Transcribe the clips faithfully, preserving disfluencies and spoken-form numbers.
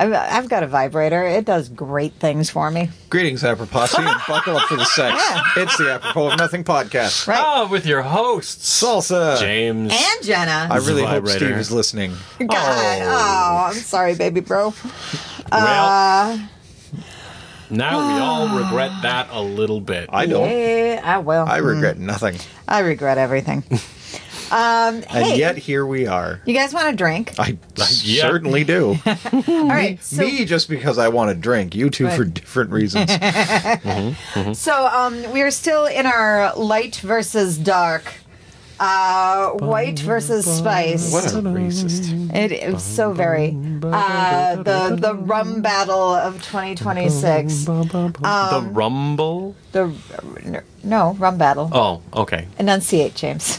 I've, I've got a vibrator. It does great things for me. Greetings, Apropos, and buckle up for the sex. Yeah. It's the Apropos of Nothing podcast. Right. Ah, with your hosts, Salsa. James. And Jenna. I really hope Vibrator. Steve is listening. God. Oh, I'm sorry, baby bro. Well, Uh, now we all regret that a little bit. I don't. yeah, I will. I regret nothing. I regret everything. Um, And hey, yet here we are. you guys want a drink? I Yeah. certainly do. All right. So, Me just because I want to drink. You two Right. for different reasons. so um, we are still in our light versus dark, uh, white versus spice. What a racist. It is so very uh, the the rum battle of twenty twenty-six. the Rumble? The no rum battle. Oh, okay. Enunciate, James.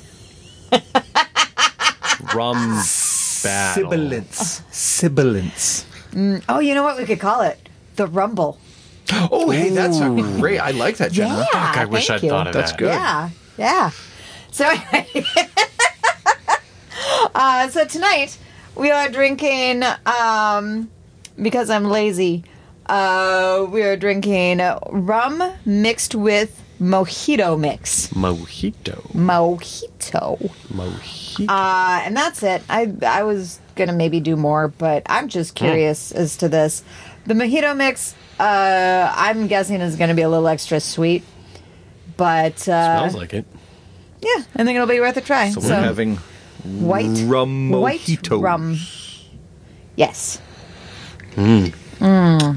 Rum battle. Sibilance. Sibilance. Oh, you know what we could call it? The rumble. Oh, hey, that's a great. I like that, Jenna. Yeah. Fuck, I wish thank I'd you. thought of That's that. good. Yeah, yeah. So, anyway, uh, so tonight we are drinking. Um, because I'm lazy. Uh, we are drinking rum mixed with mojito mix. Mojito. Mojito. Mojito. Uh, and that's it. I I was gonna maybe do more, but I'm just curious as to this. The mojito mix, uh, I'm guessing is gonna be a little extra sweet, but uh, Smells like it. yeah, I think it'll be worth a try. So, We're having white rum white mojito. rum. Yes. Mm. Mm.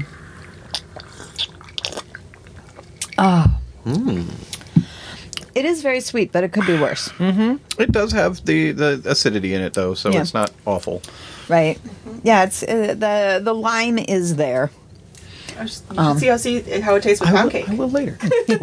Oh. Mm. It is very sweet, but it could be worse. Mm-hmm. It does have the, the acidity in it, though, so Yeah. it's not awful. Right? Yeah. It's uh, the the lime is there. I just, you should see how see how it tastes with I pound will, cake. I will later.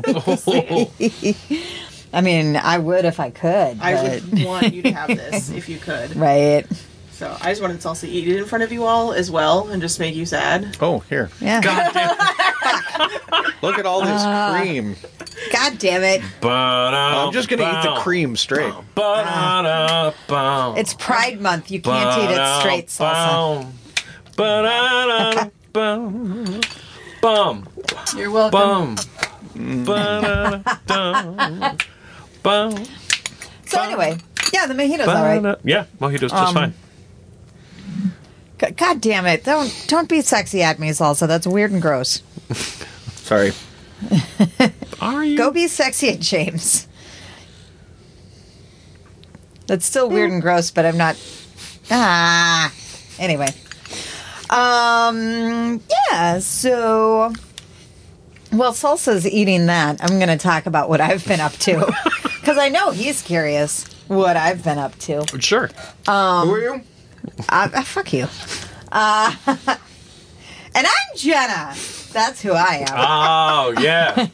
I mean, I would if I could. I but- would want you to have this if you could. Right. So I just wanted Salsa to eat it in front of you all as well and just make you sad. Oh, here. Yeah. God, God damn. Look at all this Uh, cream. damn it! I'm just going to eat the cream straight. It's Pride Month. You can't eat it straight, salsa. Bum. You're welcome. Bum. Bum. So anyway, yeah, the mojito's all right. Yeah, mojito's just Um, fine. G- God damn it! Don't don't be sexy at me, salsa. That's weird and gross. Sorry. Are you? Go be sexy at James. That's still weird and gross, but I'm not. Ah. Anyway. Um. Yeah. So. Well, Salsa's eating that. I'm going to talk about what I've been up to because I know he's curious what I've been up to. Sure. Um, Who are you? Uh, uh, fuck you. Uh, and I'm Jenna. That's who I am. Oh, yeah.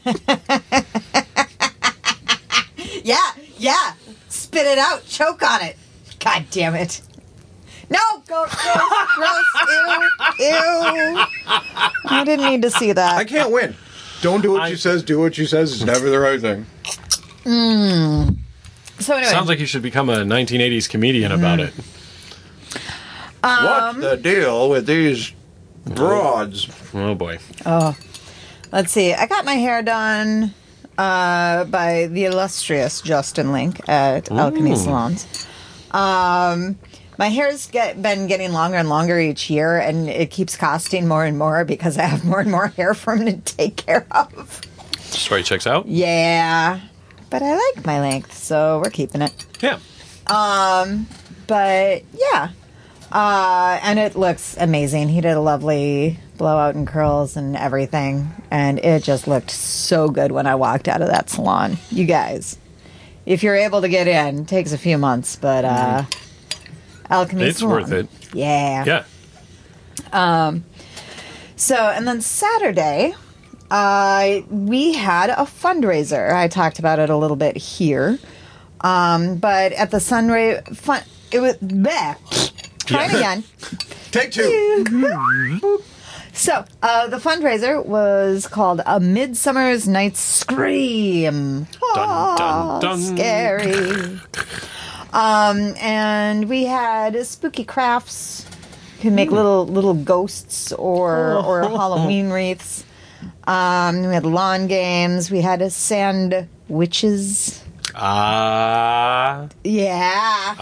Yeah, yeah. Spit it out. Choke on it. God damn it. No, go, gross, gross, ew, ew. I didn't need to see I that. can't win. Don't do what I- she says. Do what she says. It's never the right thing. Mm. So anyway. Sounds like you should become a nineteen eighties comedian about it. What's the deal with these broads? Oh, boy. Oh, let's see. I got my hair done uh, by the illustrious Justin Link at Alchemy Ooh. Salons. Um, my hair's get, been getting longer and longer each year, and it keeps costing more and more because I have more and more hair for him to take care of. Story checks out. Yeah, but I like my length, so we're keeping it. Yeah. Um, but yeah. Uh, and it looks amazing. He did a lovely blowout and curls and everything. And it just looked so good when I walked out of that salon. You guys, if you're able to get in, it takes a few months, but, uh, Alchemy It's Salon. worth it. Yeah. Yeah. Um, so, and then Saturday, uh, we had a fundraiser. I talked about it a little bit here. Um, but at the Sunray fun, it was bleh. Try it again. Take two. So, uh, the fundraiser was called A Midsummer's Night's Scream. Dun, dun, Aw, dun. Scary. Um, and we had spooky crafts You can make little little ghosts or or Halloween wreaths. Um, we had lawn games. We had a sand witches. Ah. Yeah.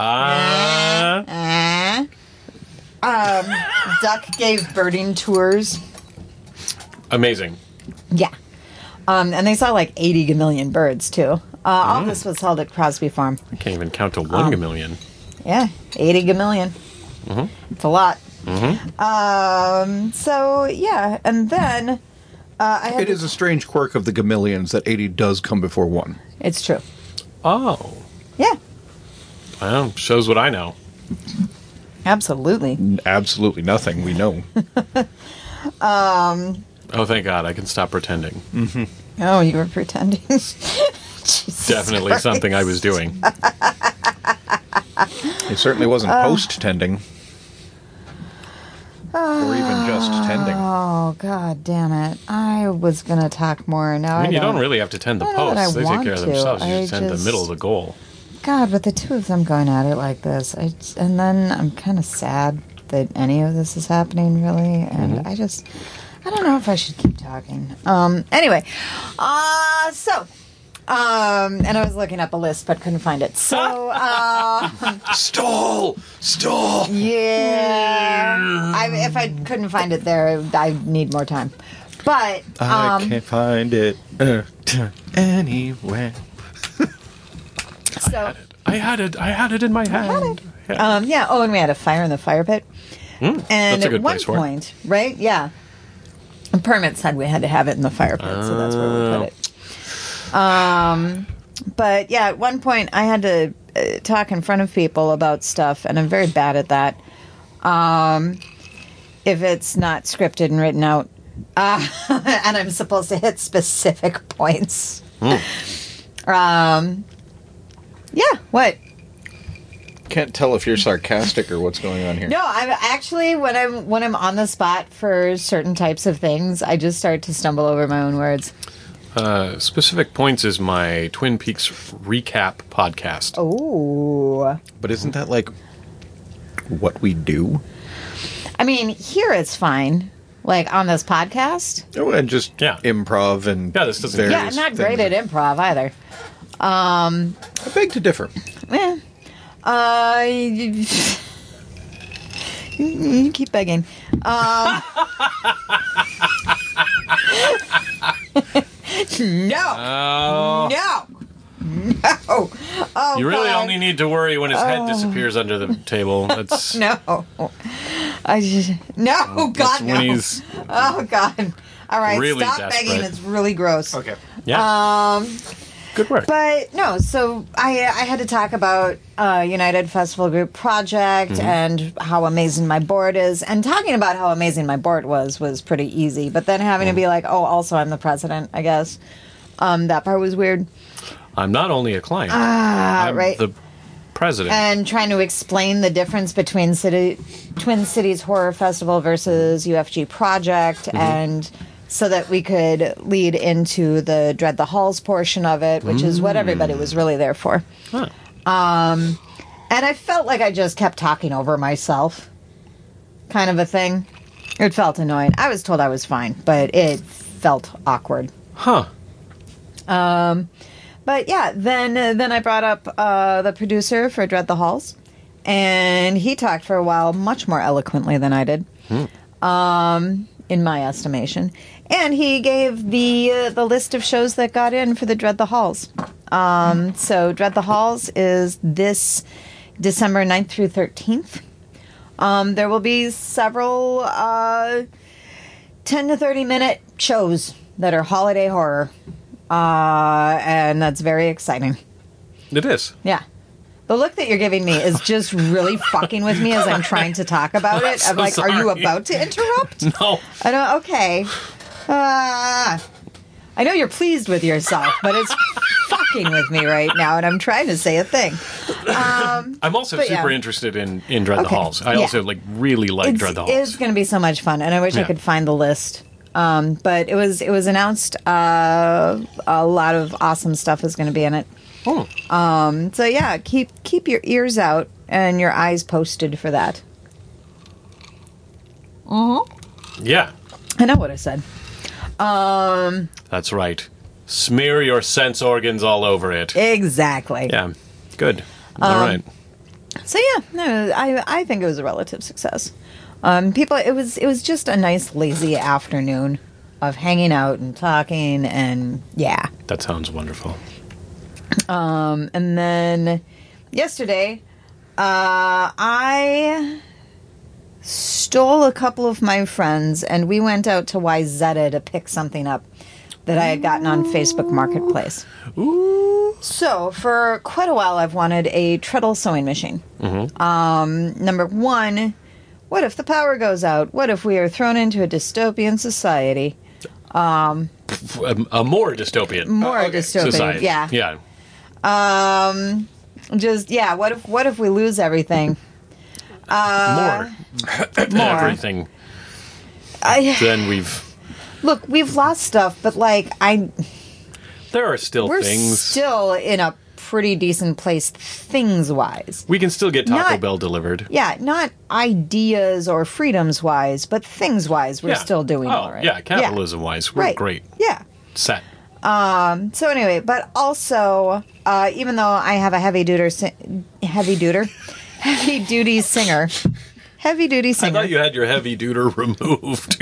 Ah. Uh, um, Duck gave birding tours. Amazing. Yeah. Um, and they saw like eighty million birds, too. Uh, all this was held at Crosby Farm. I can't even count to one Um, million. Yeah, eighty million. Mm-hmm. It's a lot. Mm-hmm. Um, so, yeah. And then uh, I had It to- is a strange quirk of the Gamillions that eighty does come before one. It's true. Oh. Yeah, Well, shows what I know. absolutely. Absolutely nothing, we know. Oh, thank God. I can stop pretending. Oh, you were pretending. Jesus Definitely Christ. something I was doing. It certainly wasn't post-tending. Or even just tending. Oh, God damn it. I was going to talk more. Now I, I mean, you don't don't really have to tend the I don't know that posts. I They take want care of to. themselves. You I just tend just- the middle of the goal. God, with the two of them going at it like this, I j- and then I'm kind of sad that any of this is happening, really. And Mm-hmm. I just, I don't know if I should keep talking. Um, anyway, uh, so, um, and I was looking up a list but couldn't find it. So, uh, Stall! Stall! yeah, I, if I couldn't find it there, I need more time. But I um, can't find it uh, anywhere. so. I had it. I had it in my hand. Yeah. Um, yeah. Oh, and we had a fire in the fire pit. and that's a at good one place for it. point, right? Yeah. The permit said we had to have it in the fire pit, so that's where we put it. Um, but yeah, at one point I had to uh, talk in front of people about stuff, and I'm very bad at that. Um, if it's not scripted and written out, uh, and I'm supposed to hit specific points. Um, yeah. What? Can't tell if you're sarcastic or what's going on here. No, I'm actually when I'm when I'm on the spot for certain types of things, I just start to stumble over my own words. Uh, Specific Points is my Twin Peaks recap podcast. Oh, But isn't that like what we do? I mean, here it's fine. Like on this podcast, Oh, and just Yeah. improv and Yeah, this doesn't- various yeah, I'm not great things. at improv either. Um, I beg to differ. eh. Uh, you, you keep begging. Um, no, Oh. no, no. Oh, You really God. only need to worry when his head disappears under the table. That's No. I just no. God that's no. when he's Oh God. All right. really stop desperate. begging. It's really gross. Okay. yeah. Um. Good work. But no, so I I had to talk about uh, United Festival Group project Mm-hmm. and how amazing my board is, and talking about how amazing my board was was pretty easy. But then having to be like, oh, also I'm the president, I guess. Um, that part was weird. I'm not only a client. Ah, I'm right. the president. And trying to explain the difference between City, Twin Cities Horror Festival versus U F G Project, Mm-hmm. and so that we could lead into the Dread the Halls portion of it, which is what everybody was really there for. Huh. Um, and I felt like I just kept talking over myself, kind of a thing. It felt annoying. I was told I was fine, but it felt awkward. Huh. Um, but yeah, then uh, then I brought up uh, the producer for Dread the Halls, and he talked for a while much more eloquently than I did, um, in my estimation. And he gave the uh, the list of shows that got in for the Dread the Halls. Um, so Dread the Halls is this December ninth through thirteenth. Um, there will be several uh, ten to thirty minute shows that are holiday horror. Uh, and that's very exciting. It is. Yeah. The look that you're giving me is just really fucking with me as I'm trying to talk about it. I'm so like, are you sorry. about to interrupt? No. I don't, okay. Uh, I know you're pleased with yourself, but it's fucking with me right now, and I'm trying to say a thing. Um, I'm also But super yeah. interested in, in Dread the Okay. Halls. I Yeah. also like really like it's, Dread the it's Halls. going to be so much fun, and I wish I Yeah. could find the list. Um, but it was it was announced. Uh, a lot of awesome stuff is going to be in it. Oh. Um, so yeah, keep keep your ears out and your eyes posted for that. Yeah, I know what I said. Um, that's right. Smear your sense organs all over it. exactly. Yeah, good. All Um, right. So yeah, no, I I think it was a relative success. Um, people, it was it was just a nice lazy afternoon of hanging out and talking, and yeah. That sounds wonderful. Um, and then yesterday, uh, I stole a couple of my friends, and we went out to Wyzetta to pick something up that I had gotten on Facebook Marketplace. Ooh. So, for quite a while, I've wanted a treadle sewing machine. Mm-hmm. Um, number one, what if the power goes out? What if we are thrown into a dystopian society? Um, A, a more dystopian. more Oh, okay. dystopian, Society. yeah. Yeah. Um, just yeah. What if what if we lose everything? Uh, more. more. Everything. I, Then we've. look, we've lost stuff, but like I, There are still we're things. still in a pretty decent place, things wise. we can still get Taco Not- Bell delivered. Yeah, not ideas or freedoms wise, but things wise, we're Yeah. still doing oh, all right. Yeah, capitalism wise, we're Right. great. Yeah. Set. Um. So anyway, but also, uh, even though I have a heavy duty, si- heavy duty, heavy duty singer, heavy duty I singer. thought you had your heavy duder removed.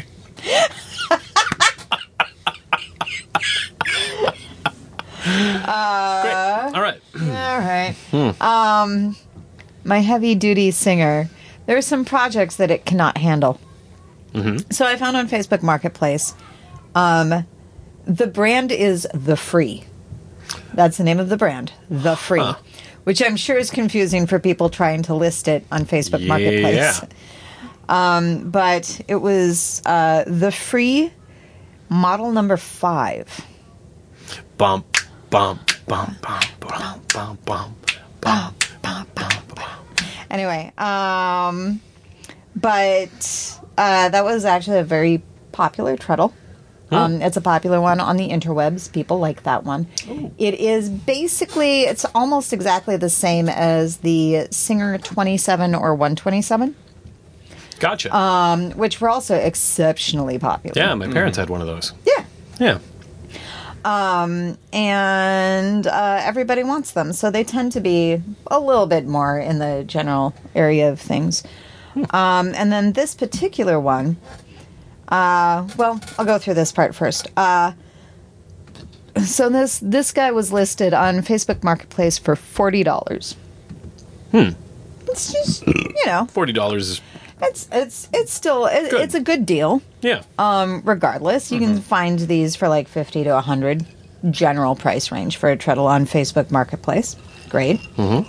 Uh, Great. All right. All right. Hmm. Um, my heavy duty singer. There are some projects that it cannot handle. Mm-hmm. So I found on Facebook Marketplace. Um, the brand is The Free. That's the name of the brand, The Free, Huh. which I'm sure is confusing for people trying to list it on Facebook Marketplace. Yeah. Um, but it was uh, The Free model number five. Bump, bump, bump, bump, bump, bump, bump, bump, bump, bump, bump. Anyway, um, but uh, that was actually a very popular treadle. Um, it's a popular one on the interwebs. People like that one. Ooh. It is basically, it's almost exactly the same as the Singer twenty-seven or one twenty-seven, Gotcha. um, which were also exceptionally popular. yeah, my parents had one of those. Yeah. Yeah. Um, and uh, everybody wants them. So they tend to be a little bit more in the general area of things. Um, and then this particular one, uh, well, I'll go through this part first. Uh, so this this guy was listed on Facebook Marketplace for forty dollars. Hmm. It's just, you know, Forty dollars is it's it's it's still it, Good. it's a good deal. yeah. Um, regardless, you can find these for like fifty to a hundred, general price range for a treadle on Facebook Marketplace. Great. Mm-hmm.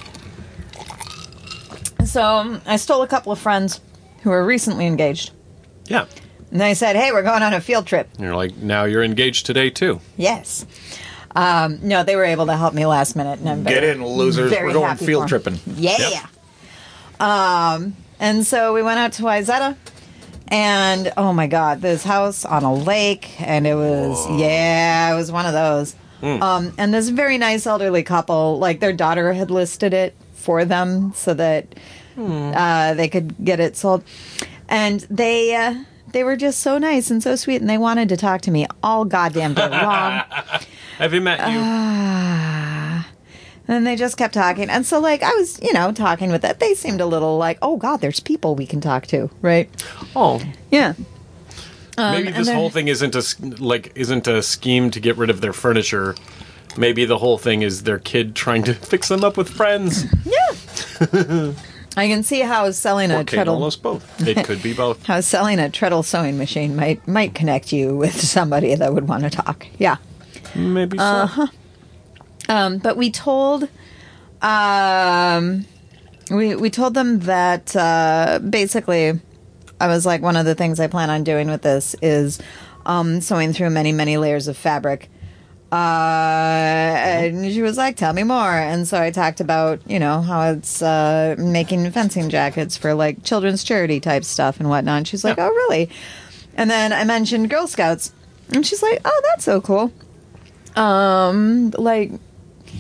So um, I stole a couple of friends who were recently engaged, Yeah. and they said, "Hey, we're going on a field trip." And you're like, now you're engaged today too. Yes. Um, no, they were able to help me last minute, and I'm Get very- in, losers. very We're going happy field for 'em. tripping. Yeah. Yep. Um, and so we went out to Wyzetta, and oh my God, this house on a lake, and it was, yeah, it was one of those. Um, and this very nice elderly couple, like their daughter had listed it for them so that uh, they could get it sold. And they, uh, they were just so nice and so sweet, and they wanted to talk to me all goddamn day long. Have they met you? Ah. And they just kept talking. And so, like, I was, you know, talking with that. They seemed a little like, oh, God, there's people we can talk to, right? oh. Yeah. Maybe and this then- whole thing isn't a s- like isn't a scheme to get rid of their furniture. Maybe the whole thing is their kid trying to fix them up with friends. Yeah. I can see how selling a Or Kate, treadle almost both. It could be both. how selling a treadle sewing machine might might connect you with somebody that would want to talk. Yeah. Maybe so. Uh-huh. Um, but we told um, we we told them that uh, basically I was like, one of the things I plan on doing with this is um, sewing through many, many layers of fabric. Uh, and she was like, tell me more. And so I talked about, you know, how it's uh, making fencing jackets for like children's charity type stuff and whatnot. And she's like, Yeah. oh, really? And then I mentioned Girl Scouts. And she's like, oh, that's so cool. Um, like,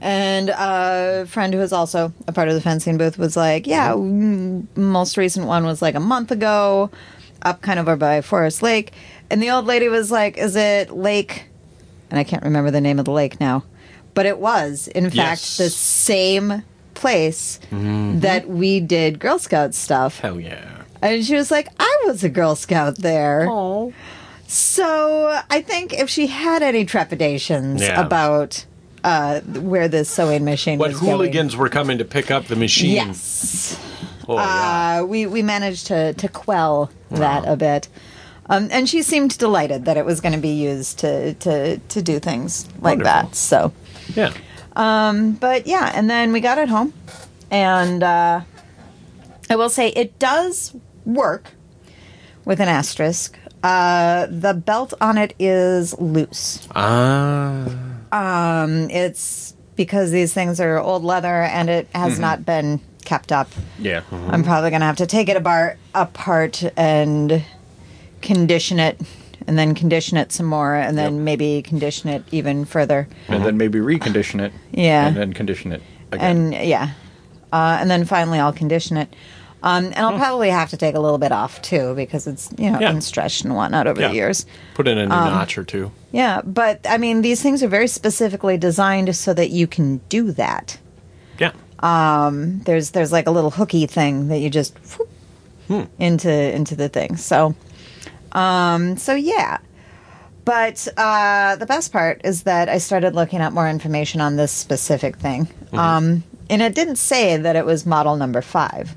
And a friend who was also a part of the fencing booth was like, yeah, mm, most recent one was like a month ago, up kind of over by Forest Lake. And the old lady was like, is it Lake? And I can't remember the name of the lake now. But it was, in fact, Yes. the same place that we did Girl Scout stuff. Hell yeah. And she was like, I was a Girl Scout there. Oh. So I think if she had any trepidations Yeah. about uh, where this sewing machine But was going. hooligans were coming to pick up the machine. Yes. Oh, yeah. Uh, we, we managed to, to quell that a bit. Um, and she seemed delighted that it was going to be used to, to, to do things like Wonderful. that. So, Yeah. um, but yeah, and then we got it home. And uh, I will say it does work with an asterisk. Uh, the belt on it is loose. Ah. Um, it's because these things are old leather and it has not been kept up. Yeah. I'm probably going to have to take it apart, apart and condition it, and then condition it some more, and then Yep. maybe condition it even further. And then maybe recondition it. Yeah. And then condition it again. And yeah, uh, and then finally I'll condition it. Um, and I'll probably have to take a little bit off too because it's you know Yeah. been stretched and whatnot over Yeah. the years. Put in a new Um, notch or two. Yeah, but I mean these things are very specifically designed so that you can do that. Yeah. There's there's like a little hooky thing that you just whoop, Hmm. into into the thing. So, um, so yeah. But uh, the best part is that I started looking up more information on this specific thing, Mm-hmm. um, and it didn't say that it was model number five.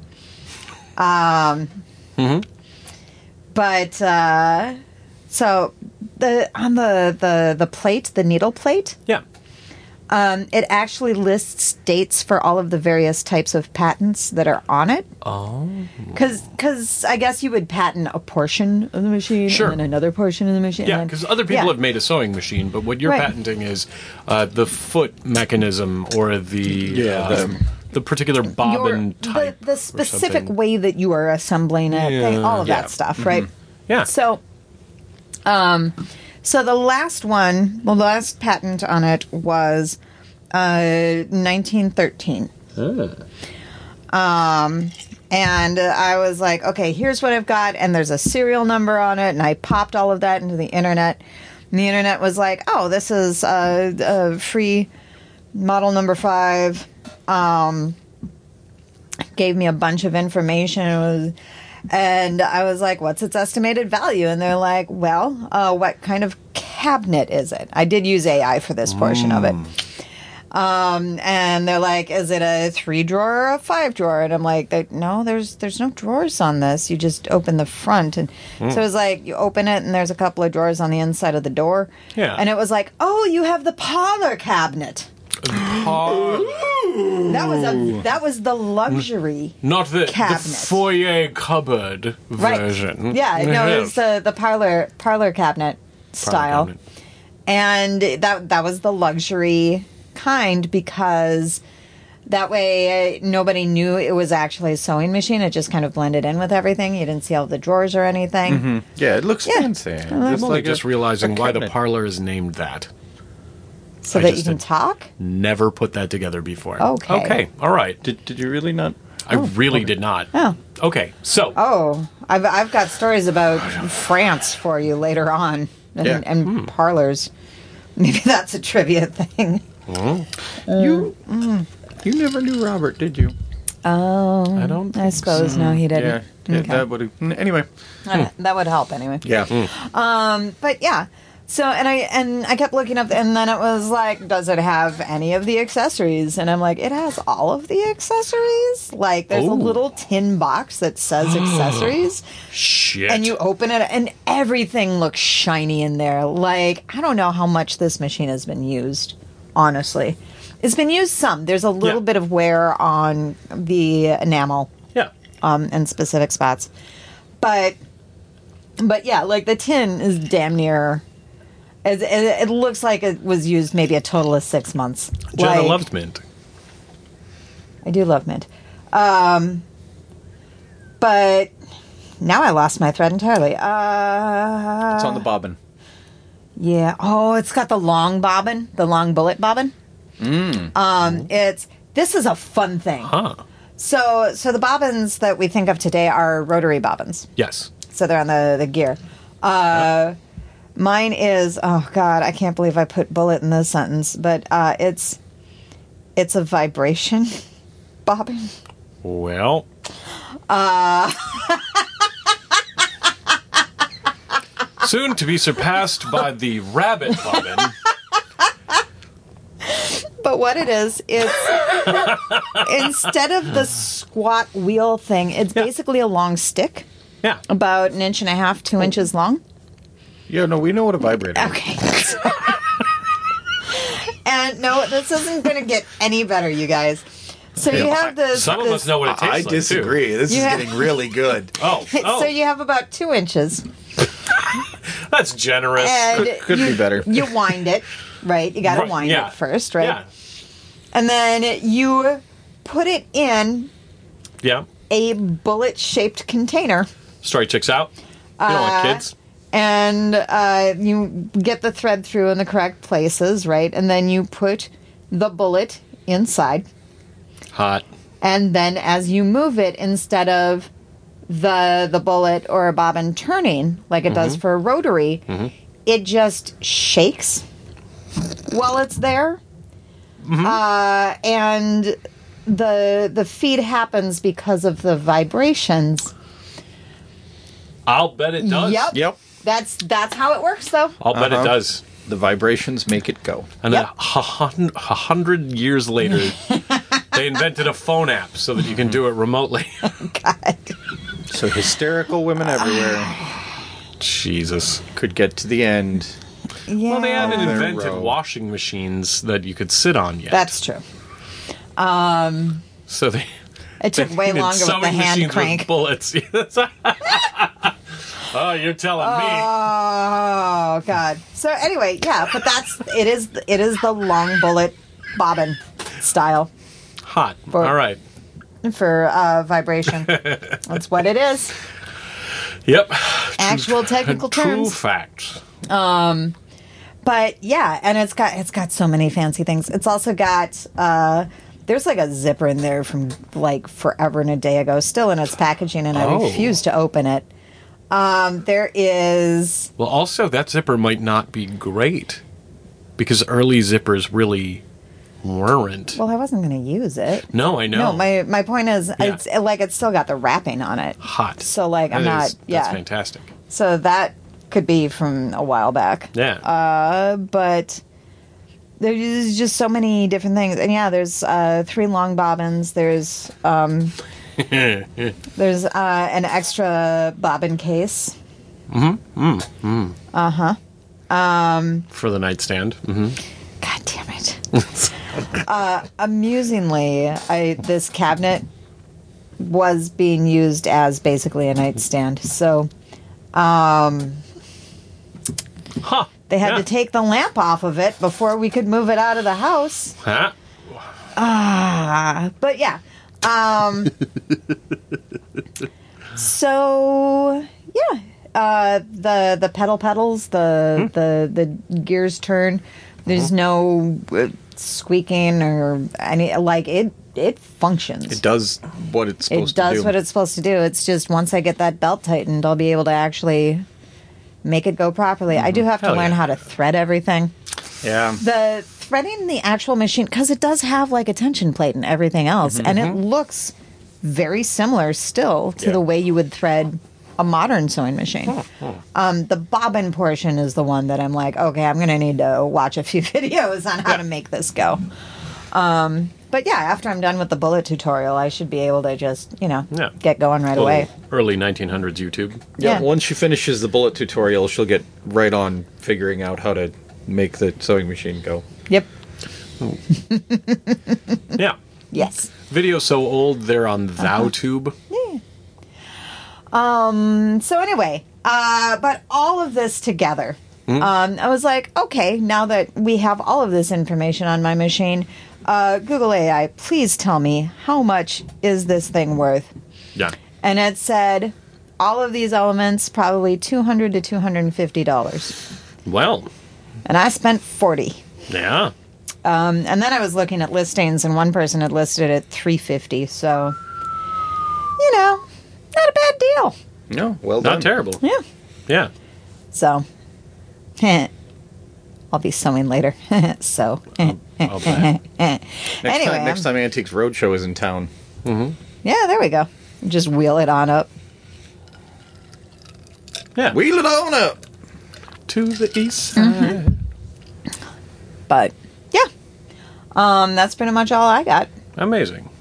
Um, Mm-hmm. but uh, so the on the the the plate, the needle plate. Yeah. Um, it actually lists dates for all of the various types of patents that are on it. Oh. Because I guess you would patent a portion of the machine Sure. and then another portion of the machine. Yeah, and then- because other people Yeah. have made a sewing machine, but what you're Right. patenting is uh, the foot mechanism or the Yeah, uh, the- the particular Your- bobbin type. the, the or specific something. way that you are assembling it, Yeah. thing, all of Yeah. Mm-hmm. that stuff, right? Yeah. So, um, so the last one, the last patent on it was uh, nineteen thirteen. Um, and uh, I was like, okay, here's what I've got, and there's a serial number on it, and I popped all of that into the internet. And the internet was like, oh, this is uh, a free model number five. Um, gave me a bunch of information. It was, and I was like, what's its estimated value? And they're like, well, uh, what kind of cabinet is it? I did use A I for this portion of it. Um, and they're like, is it a three drawer or a five drawer? And I'm like, "There- no, there's, there's no drawers on this. You just open the front. And so it was like, you open it and there's a couple of drawers on the inside of the door. Yeah. And it was like, oh, you have the parlor cabinet. That was a, that was the luxury. Not the, the Cabinet. foyer cupboard Right. version. Yeah, no, it was the, the parlor, parlor cabinet style. cabinet. And that, that was the luxury kind because that way uh, nobody knew it was actually a sewing machine. It just kind of blended in with everything. You didn't see all the drawers or anything. Yeah, it looks Yeah. fancy. I'm I'm Just only like just a- realizing a why the cabinet. parlor is named that. So I that just you can did- talk? Never put that together before. Okay. Okay. All right. Did, did you really not? I really did not. Oh. Okay. So. Oh, I've, I've got stories about France for you later on and, Yeah. and parlors. Maybe that's a trivia thing. You you never knew Robert, did you? Oh, I don't I think suppose no, he Yeah, didn't. yeah, Okay. that would have. Anyway, That- that would help anyway. yeah. Um, but yeah. So and I and I kept looking up, and then it was like, does it have any of the accessories? And I'm like, it has all of the accessories. Like, there's Oh. a little tin box that says accessories, Shit. and you open it, and everything looks shiny in there. Like, I don't know how much this machine has been used. Honestly, it's been used some. There's a little Yeah. bit of wear on the enamel Yeah. um, in specific spots. But, but yeah, like the tin is damn near. It, it, it looks like it was used maybe a total of six months. Jenna Like, loved mint. I do love mint. Um, but now I lost my thread entirely. Uh, It's on the bobbin. Yeah. Oh, it's got the long bobbin, the long bullet bobbin. Um, it's this is a fun thing. Huh. So, so the bobbins that we think of today are rotary bobbins. Yes. So they're on the the gear. Uh, Mine is oh god, I can't believe I put bullet in this sentence, but uh, it's it's a vibration bobbin. Well. Uh. Soon to be surpassed by the rabbit bobbin. But what it is, it's instead of the squat wheel thing, it's Yeah. basically a long stick, Yeah. about an inch and a half, two inches long. Yeah, no, we know what a vibrator is. Okay. And no, this isn't going to get any better, you guys. So you Yeah, have this. Some of this- us know what it tastes I like, too. disagree. This You is have- getting really good. Oh. oh. So you have about two inches, That's generous. and Could- could you, be better. You wind it, right? You got to Right, wind yeah. it first, right? Yeah. And then you put it in Yeah. a bullet-shaped container. Story checks out. You don't want Uh, kids. And uh, you get the thread through in the correct places, right? And then you put the bullet inside. Hot. And then as you move it, instead of the the bullet or a bobbin turning like it does for a rotary, it just shakes while it's there. Uh, and the the feed happens because of the vibrations. I'll bet it does. Yep. Yep. That's that's how it works, though. I'll bet Uh-huh. it does. The vibrations make it go. And Yep. a, hun- a hundred years later, they invented a phone app so that you can do it remotely. God. So hysterical women everywhere Jesus. could get to the end. Yeah. Well, they haven't Their invented row. washing machines that you could sit on yet. That's true. so they. It took they way invented longer with the sewing hand machines crank. With bullets. Oh, you're telling me. Oh God. So anyway, yeah, but that's it is it is the long bullet bobbin style Hot. for- All right. for uh, vibration. That's what it is. Yep. Actual technical True terms. fact. But yeah, and it's got it's got so many fancy things. It's also got uh there's like a zipper in there from like forever and a day ago, still in its packaging, and I Oh. refuse to open it. Um, there is Well, also, that zipper might not be great because early zippers really weren't. well, I wasn't going to use it. no, I know. No, my my point is, Yeah. it's like it's still got the wrapping on it. Hot. So like I'm That not, is- yeah. That's fantastic. So that could be from a while back. Yeah. Uh, but there's just so many different things, and yeah, there's uh, three long bobbins. There's um, there's uh, an extra bobbin case. For the nightstand. hmm God damn it! uh, amusingly, I this cabinet was being used as basically a nightstand. So Huh. they had Yeah. to take the lamp off of it before we could move it out of the house. Huh? Ah, but yeah. Um, so yeah, uh, the the pedal pedals, the the the gears turn. There's no uh, squeaking or any like it. It functions. It does what it's supposed It does to do. what it's supposed to do. It's just once I get that belt tightened, I'll be able to actually make it go properly. I do have to Hell learn yeah. how to thread everything. Yeah. The threading the actual machine, because it does have like a tension plate and everything else, and it looks very similar still to Yeah. the way you would thread a modern sewing machine. Um, the bobbin portion is the one that I'm like, okay, I'm going to need to watch a few videos on how to make this go. Um, but yeah, after I'm done with the bullet tutorial, I should be able to just, you know, Yeah. get going right away. Little early nineteen hundreds YouTube. Yeah, Yeah. once she finishes the bullet tutorial, she'll get right on figuring out how to make the sewing machine go. Yep. Yeah. Yes. Video so old they're on Uh-huh. ThouTube. So anyway, uh, but all of this together, um, I was like, okay, now that we have all of this information on my machine, uh, Google A I, please tell me how much is this thing worth? Yeah. And it said all of these elements probably two hundred to two hundred fifty dollars, Well, and I spent forty. yeah. Um, and then I was looking at listings, and one person had listed it at three fifty. So, you know, not a bad deal. No, well done. Not terrible. Yeah. Yeah. So, I'll be sewing later. so, I'll bet. Next anyway, time, next time Antiques Roadshow is in town. yeah, there we go. Just wheel it on up. Yeah. Wheel it on up. To the east side. But yeah, um, that's pretty much all I got. Amazing.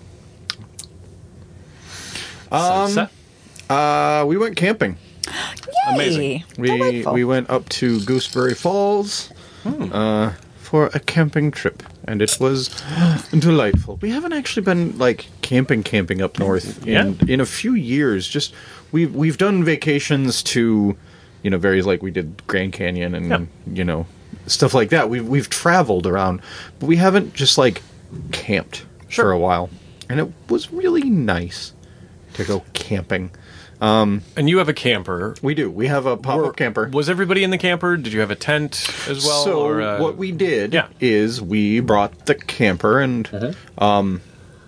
Um, Sunset. Uh, we went camping. Yay! Amazing. We Delightful. we went up to Gooseberry Falls uh, for a camping trip, and it was delightful. We haven't actually been like camping camping up north in Yeah. in a few years. Just we've we've done vacations to, you know, various like we did Grand Canyon and Yeah. you know stuff like that. We've we've traveled around, but we haven't just like camped for a while, and it was really nice to go camping. And you have a camper. We do. We have a pop-up Were- camper. Was everybody in the camper? Did you have a tent as well? So or, uh, what we did yeah. is we brought the camper, and um,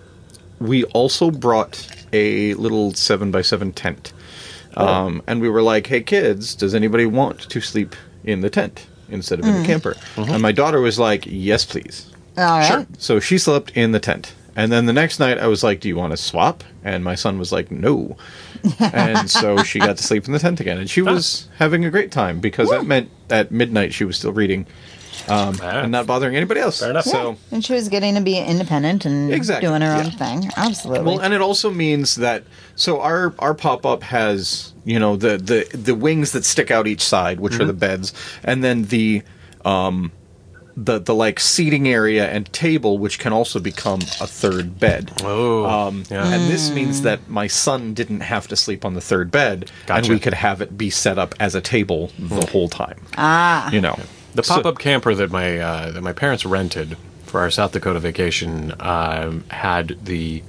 we also brought a little seven by seven tent. Um, and we were like, "Hey kids, does anybody want to sleep in the tent instead of in the camper?" And my daughter was like, "Yes, please." All right. Sure. So she slept in the tent. And then the next night I was like, "Do you want to swap?" And my son was like, "No." And so she got to sleep in the tent again. And she was having a great time because that meant at midnight she was still reading um, Ah. and not bothering anybody else. Fair enough. So, And she was getting to be independent and Exactly, doing her yeah. own thing. Absolutely. well, and it also means that so our our pop up has you know the the the wings that stick out each side, which are the beds, and then the um the the like seating area and table, which can also become a third bed. Oh. Um, yeah. And this means that my son didn't have to sleep on the third bed, and Gotcha. we could have it be set up as a table the whole time. ah. You know, The So- pop-up camper that my uh, that my parents rented for our South Dakota vacation um, had the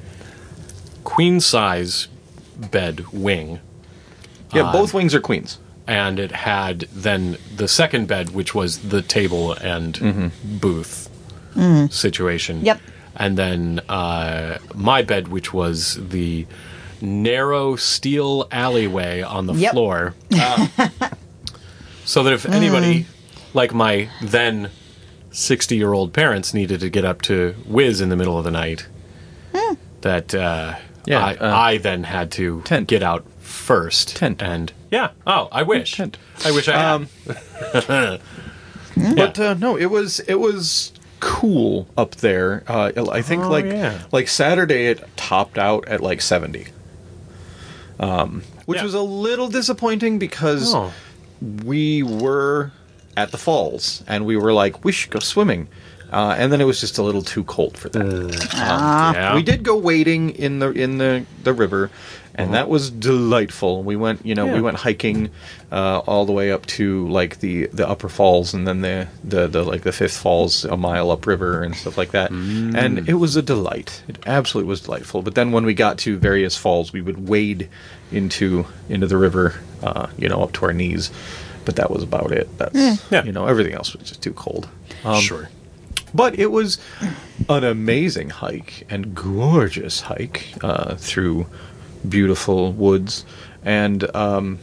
queen size bed wing, yeah, both wings are queens. and it had then the second bed, which was the table and booth situation. Yep. And then uh, my bed, which was the narrow steel alleyway on the Yep. floor. So that if anybody, like my then sixty-year-old parents, needed to get up to whiz in the middle of the night, that uh, Yeah, I, uh, I then had to tent. get out first. Tent. And, yeah. Oh, I wish. Tent. I wish I had. Um, But uh, no, it was it was cool up there. Uh, I think Oh, like yeah. like Saturday it topped out at like seventy, um, which Yeah. was a little disappointing because Oh. we were at the falls and we were like we should go swimming, uh, and then it was just a little too cold for that. Yeah. We did go wading in the in the, the river, and that was delightful. We went, you know, Yeah. we went hiking uh, all the way up to like the, the upper falls, and then the, the the like the fifth falls a mile upriver and stuff like that. And it was a delight. It absolutely was delightful. But then when we got to various falls, we would wade into into the river, uh, you know, up to our knees. But that was about it. That's Yeah. you know, everything else was just too cold. Um, Sure. But it was an amazing hike and gorgeous hike uh, through beautiful woods. And um,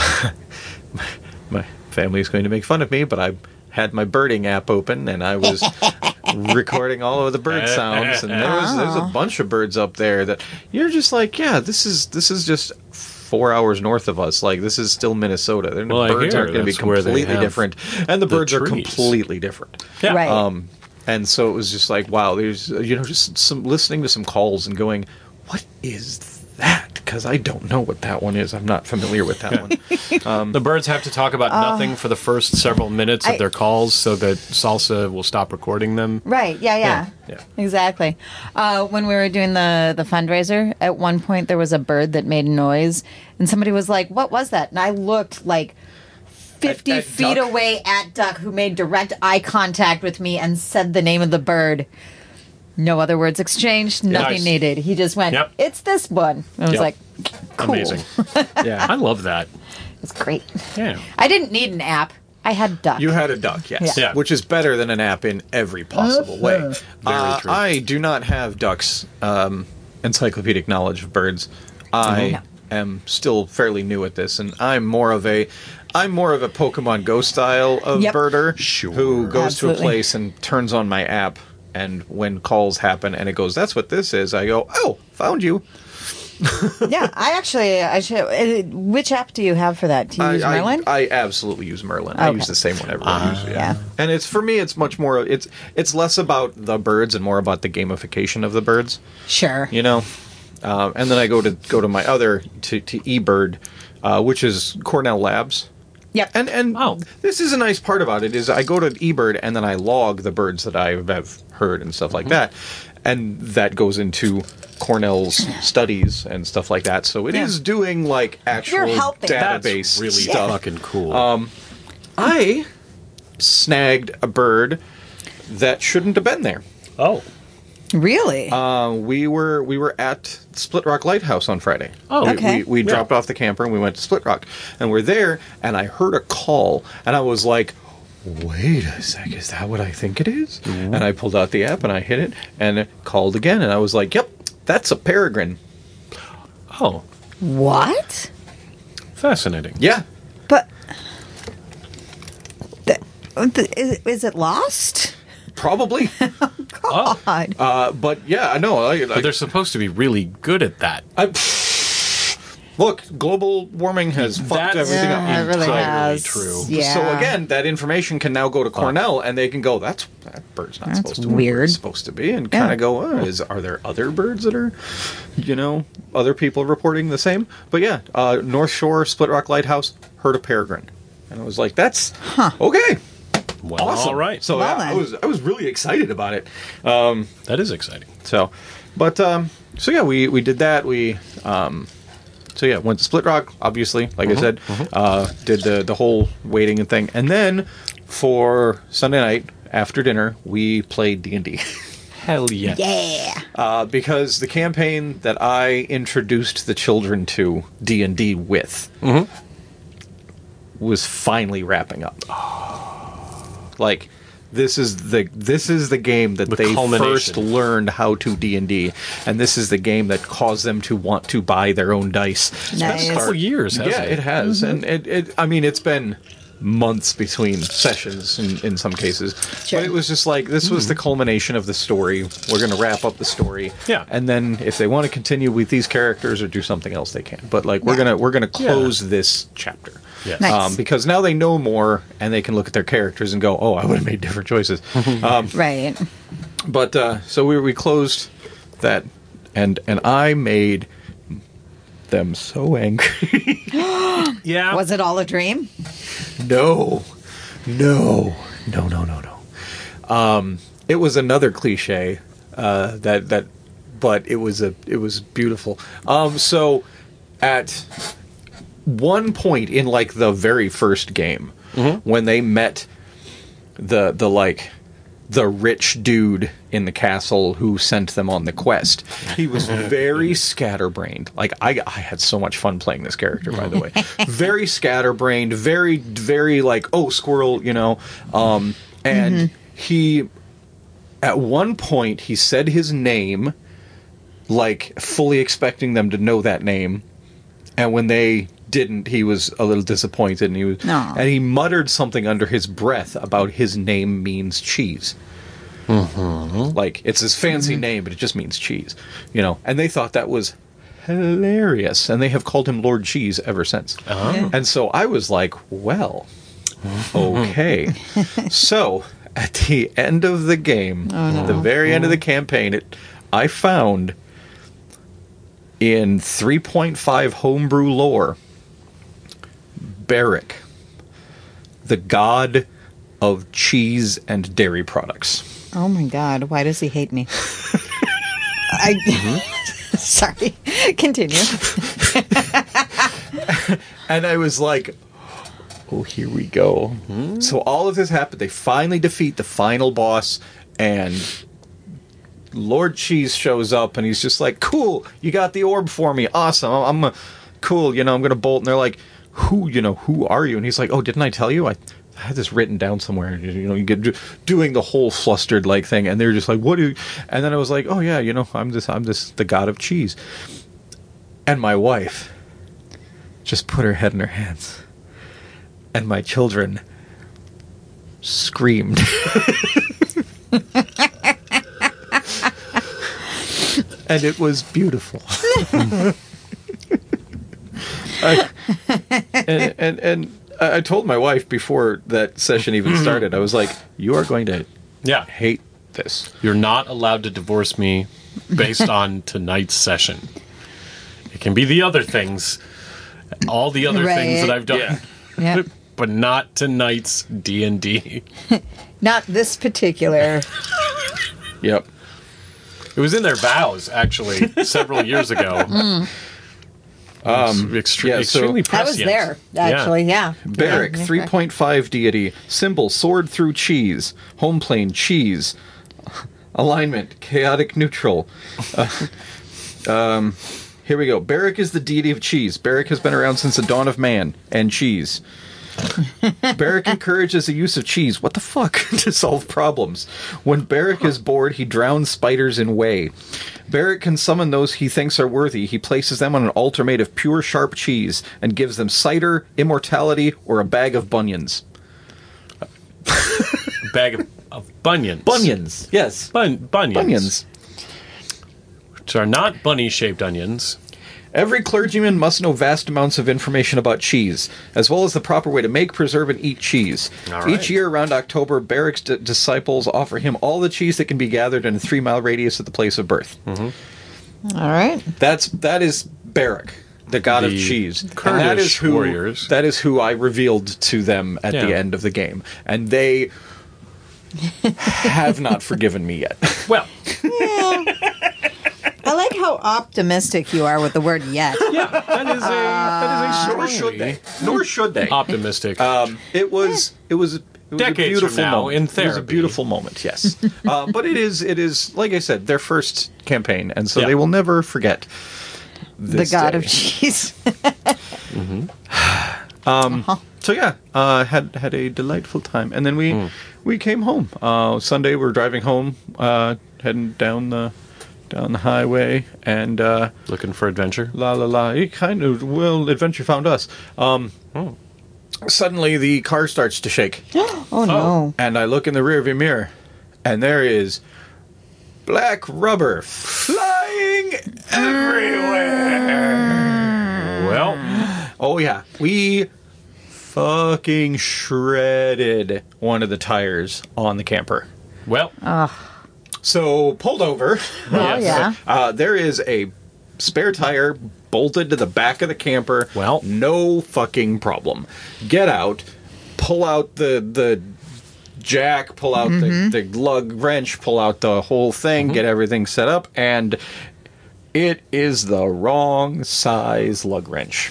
my family is going to make fun of me, but I had my birding app open and I was recording all of the bird sounds. And there was there's a bunch of birds up there that you're just like, yeah, this is this is just four hours north of us. Like this is still Minnesota. The Well, I birds hear aren't going to be that's where they completely have different, and the, the birds are trees. completely different. Yeah. Right. Um, and so it was just like, wow, there's, uh, you know, just some listening to some calls and going, what is that? Because I don't know what that one is. I'm not familiar with that one. The birds have to talk about nothing for the first several minutes of I- their calls so that Salsa will stop recording them. Right. Yeah. Yeah. Yeah. Exactly. Uh, when we were doing the the fundraiser, at one point there was a bird that made noise, and somebody was like, "What was that?" And I looked like fifty At- at feet Duck? away at Duck, who made direct eye contact with me and said the name of the bird. No other words exchanged. Nothing Nice. needed. He just went, Yep. "It's this one." And I was Yep. like, "Cool." Amazing. Yeah. I love that. It's great. Yeah. I didn't need an app. I had duck. You had a duck, yes. Yeah. Which is better than an app in every possible way. Very Uh, true. I do not have ducks' um, encyclopedic knowledge of birds. I am still fairly new at this, and I'm more of a I'm more of a Pokemon Go style of Yep. birder Sure. who goes to a Absolutely. place and turns on my app, and when calls happen and it goes, "That's what this is," I go, "Oh, found you." Yeah, I actually, I should. Uh, which app do you have for that? Do you use I, Merlin? I, I absolutely use Merlin. I Okay. use the same one everyone uses. Yeah. yeah. and it's for me. It's much more. It's it's less about the birds and more about the gamification of the birds. Sure. You know, um, and then I go to go to my other to to eBird, uh, which is Cornell Labs. Yep. And and Oh. this is a nice part about it is I go to eBird and then I log the birds that I have heard and stuff like that, and that goes into Cornell's studies and stuff like that. So it is Yeah. doing like actual You're helping. database That's really stuff. fucking cool. I snagged a bird that shouldn't have been there. oh. Really? Uh, we were we were at Split Rock Lighthouse on Friday. Oh, we, okay. We, we Yeah. dropped off the camper and we went to Split Rock, and we're there, and I heard a call, and I was like, "Wait a sec, is that what I think it is?" And I pulled out the app and I hit it, and it called again, and I was like, "Yep, that's a peregrine." Oh. what? Fascinating. Yeah, But the, the, is, is it lost? probably. Oh. God. uh, but yeah, I know. I, I, But they're supposed to be really good at that. I, look, global warming has fucked That's- everything up. Yeah, it really entirely has. true. Yeah. So again, that information can now go to Cornell, and they can go, "That's that bird's not That's supposed to weird. be where it's supposed to be," and Yeah. kind of go, oh, "Is are there other birds that are, you know, other people reporting the same?" But yeah, uh, North Shore Split Rock Lighthouse heard a peregrine, and I was like, "That's okay, Well, awesome." all right. So Well yeah, I then. was I was really excited about it. That is exciting. So, but um, so yeah, we we did that. We um, so yeah, went to Split Rock. Obviously, like I said, uh, did the the whole waiting and thing, and then for Sunday night after dinner, we played D and D. Hell yeah. Yeah. Uh, because the campaign that I introduced the children to D and D with was finally wrapping up. Like, this is the this is the game that The they culmination. first learned how to D and D, and this is the game that caused them to want to buy their own dice. Nice. A couple years, hasn't Yeah, it? it has, and it, it. I mean, it's been months between sessions in, in some cases, Sure. but it was just like this was the culmination of the story. We're going to wrap up the story, Yeah. and then if they want to continue with these characters or do something else, they can. But like we're gonna we're gonna close this chapter. Yes. Nice. Um, because now they know more, and they can look at their characters and go, "Oh, I would have made different choices." um, Right. but uh, so we we closed that, and and I made them so angry. Yeah. Was it all a dream? No, no, no, no, no, no. Um, it was another cliche uh, that that, but it was a it was beautiful. Um, so at one point in like the very first game, when they met the the like the rich dude in the castle who sent them on the quest, he was very scatterbrained. Like I, I had so much fun playing this character, by the way. Very scatterbrained, very, very like, oh, squirrel, you know. Um, and he, at one point, he said his name, like fully expecting them to know that name, and when they didn't, he was a little disappointed, and he was, Aw. and he muttered something under his breath about his name means cheese. Like it's his fancy name, but it just means cheese, you know. And they thought that was hilarious, and they have called him Lord Cheese ever since. Oh. And so I was like, well, okay. So at the end of the game, at the very end of the campaign, it, I found in three point five homebrew lore, Barrick, the god of cheese and dairy products. Oh my God! Why does he hate me? I. Sorry. Continue. And I was like, oh, here we go. So all of this happened. They finally defeat the final boss, and Lord Cheese shows up, and he's just like, cool, you got the orb for me. Awesome. I'm, I'm a, cool, you know, I'm going to bolt. And they're like, who, you know, who are you? And he's like, oh, didn't I tell you? I I had this written down somewhere. You know, you get doing the whole flustered like thing, and they were just like, "What do?" you... And then I was like, "Oh yeah, you know, I'm this, I'm this, the god of cheese." And my wife just put her head in her hands, and my children screamed. And it was beautiful. I, and, and and I told my wife before that session even started, I was like, "You are going to Yeah. hate this. You're not allowed to divorce me based on tonight's session. It can be the other things, all the other Right. things that I've done, Yeah. Yeah. but not tonight's D and D. Not this particular. Yep. It was in their vows, actually, several years ago. Mm. Um, extre- yeah, so- extremely That was prescient. there, actually, yeah. Barrack, Yeah, three point five deity. Symbol, sword through cheese. Home plane, cheese. Alignment, chaotic neutral. Uh, um, here we go. Barrack is the deity of cheese. Barrack has been around since the dawn of man and cheese. Barrack encourages the use of cheese. What the fuck? To solve problems. When Barrack is bored, he drowns spiders in whey. Barrack can summon those he thinks are worthy. He places them on an altar made of pure sharp cheese and gives them cider, immortality, or a bag of bunions. Bag of, of bunions. Bunions. Yes. Bun- bunions. Bunions. Which are not bunny-shaped onions. Every clergyman must know vast amounts of information about cheese, as well as the proper way to make, preserve, and eat cheese. All right. Each year around October, Barrack's d- disciples offer him all the cheese that can be gathered in a three-mile radius at the place of birth. Mm-hmm. All right. That's that is Barrack, the god The of cheese. And Kurdish that is who, warriors. That is who I revealed to them at the Yeah. end of the game, and they have not forgiven me yet. Well, I like how optimistic you are with the word yet. yeah, that is a, that is a Nor should strongly they. Nor should they. optimistic. Um, it was. It was. It was Decades a beautiful from now, moment. in It was a therapy. beautiful moment. Yes, uh, but it is. It is like I said, their first campaign, and so Yeah. they will never forget. The This god day. of cheese. So yeah, uh, had had a delightful time, and then we Hmm. we came home. Uh, Sunday, we were driving home, uh, heading down the down the highway, and uh, Looking for adventure. la la la. It kind of well, adventure found us. Um, Oh. Suddenly, the car starts to shake. Oh, no. And I look in the rearview mirror, and there is black rubber flying everywhere. Well, Oh yeah, we fucking shredded one of the tires on the camper. well, So pulled over. Well, Yes. yeah. Uh, there is a spare tire bolted to the back of the camper. Well. no fucking problem. Get out, pull out the the jack, pull out the, the lug wrench, pull out the whole thing, get everything set up, and it is the wrong size lug wrench.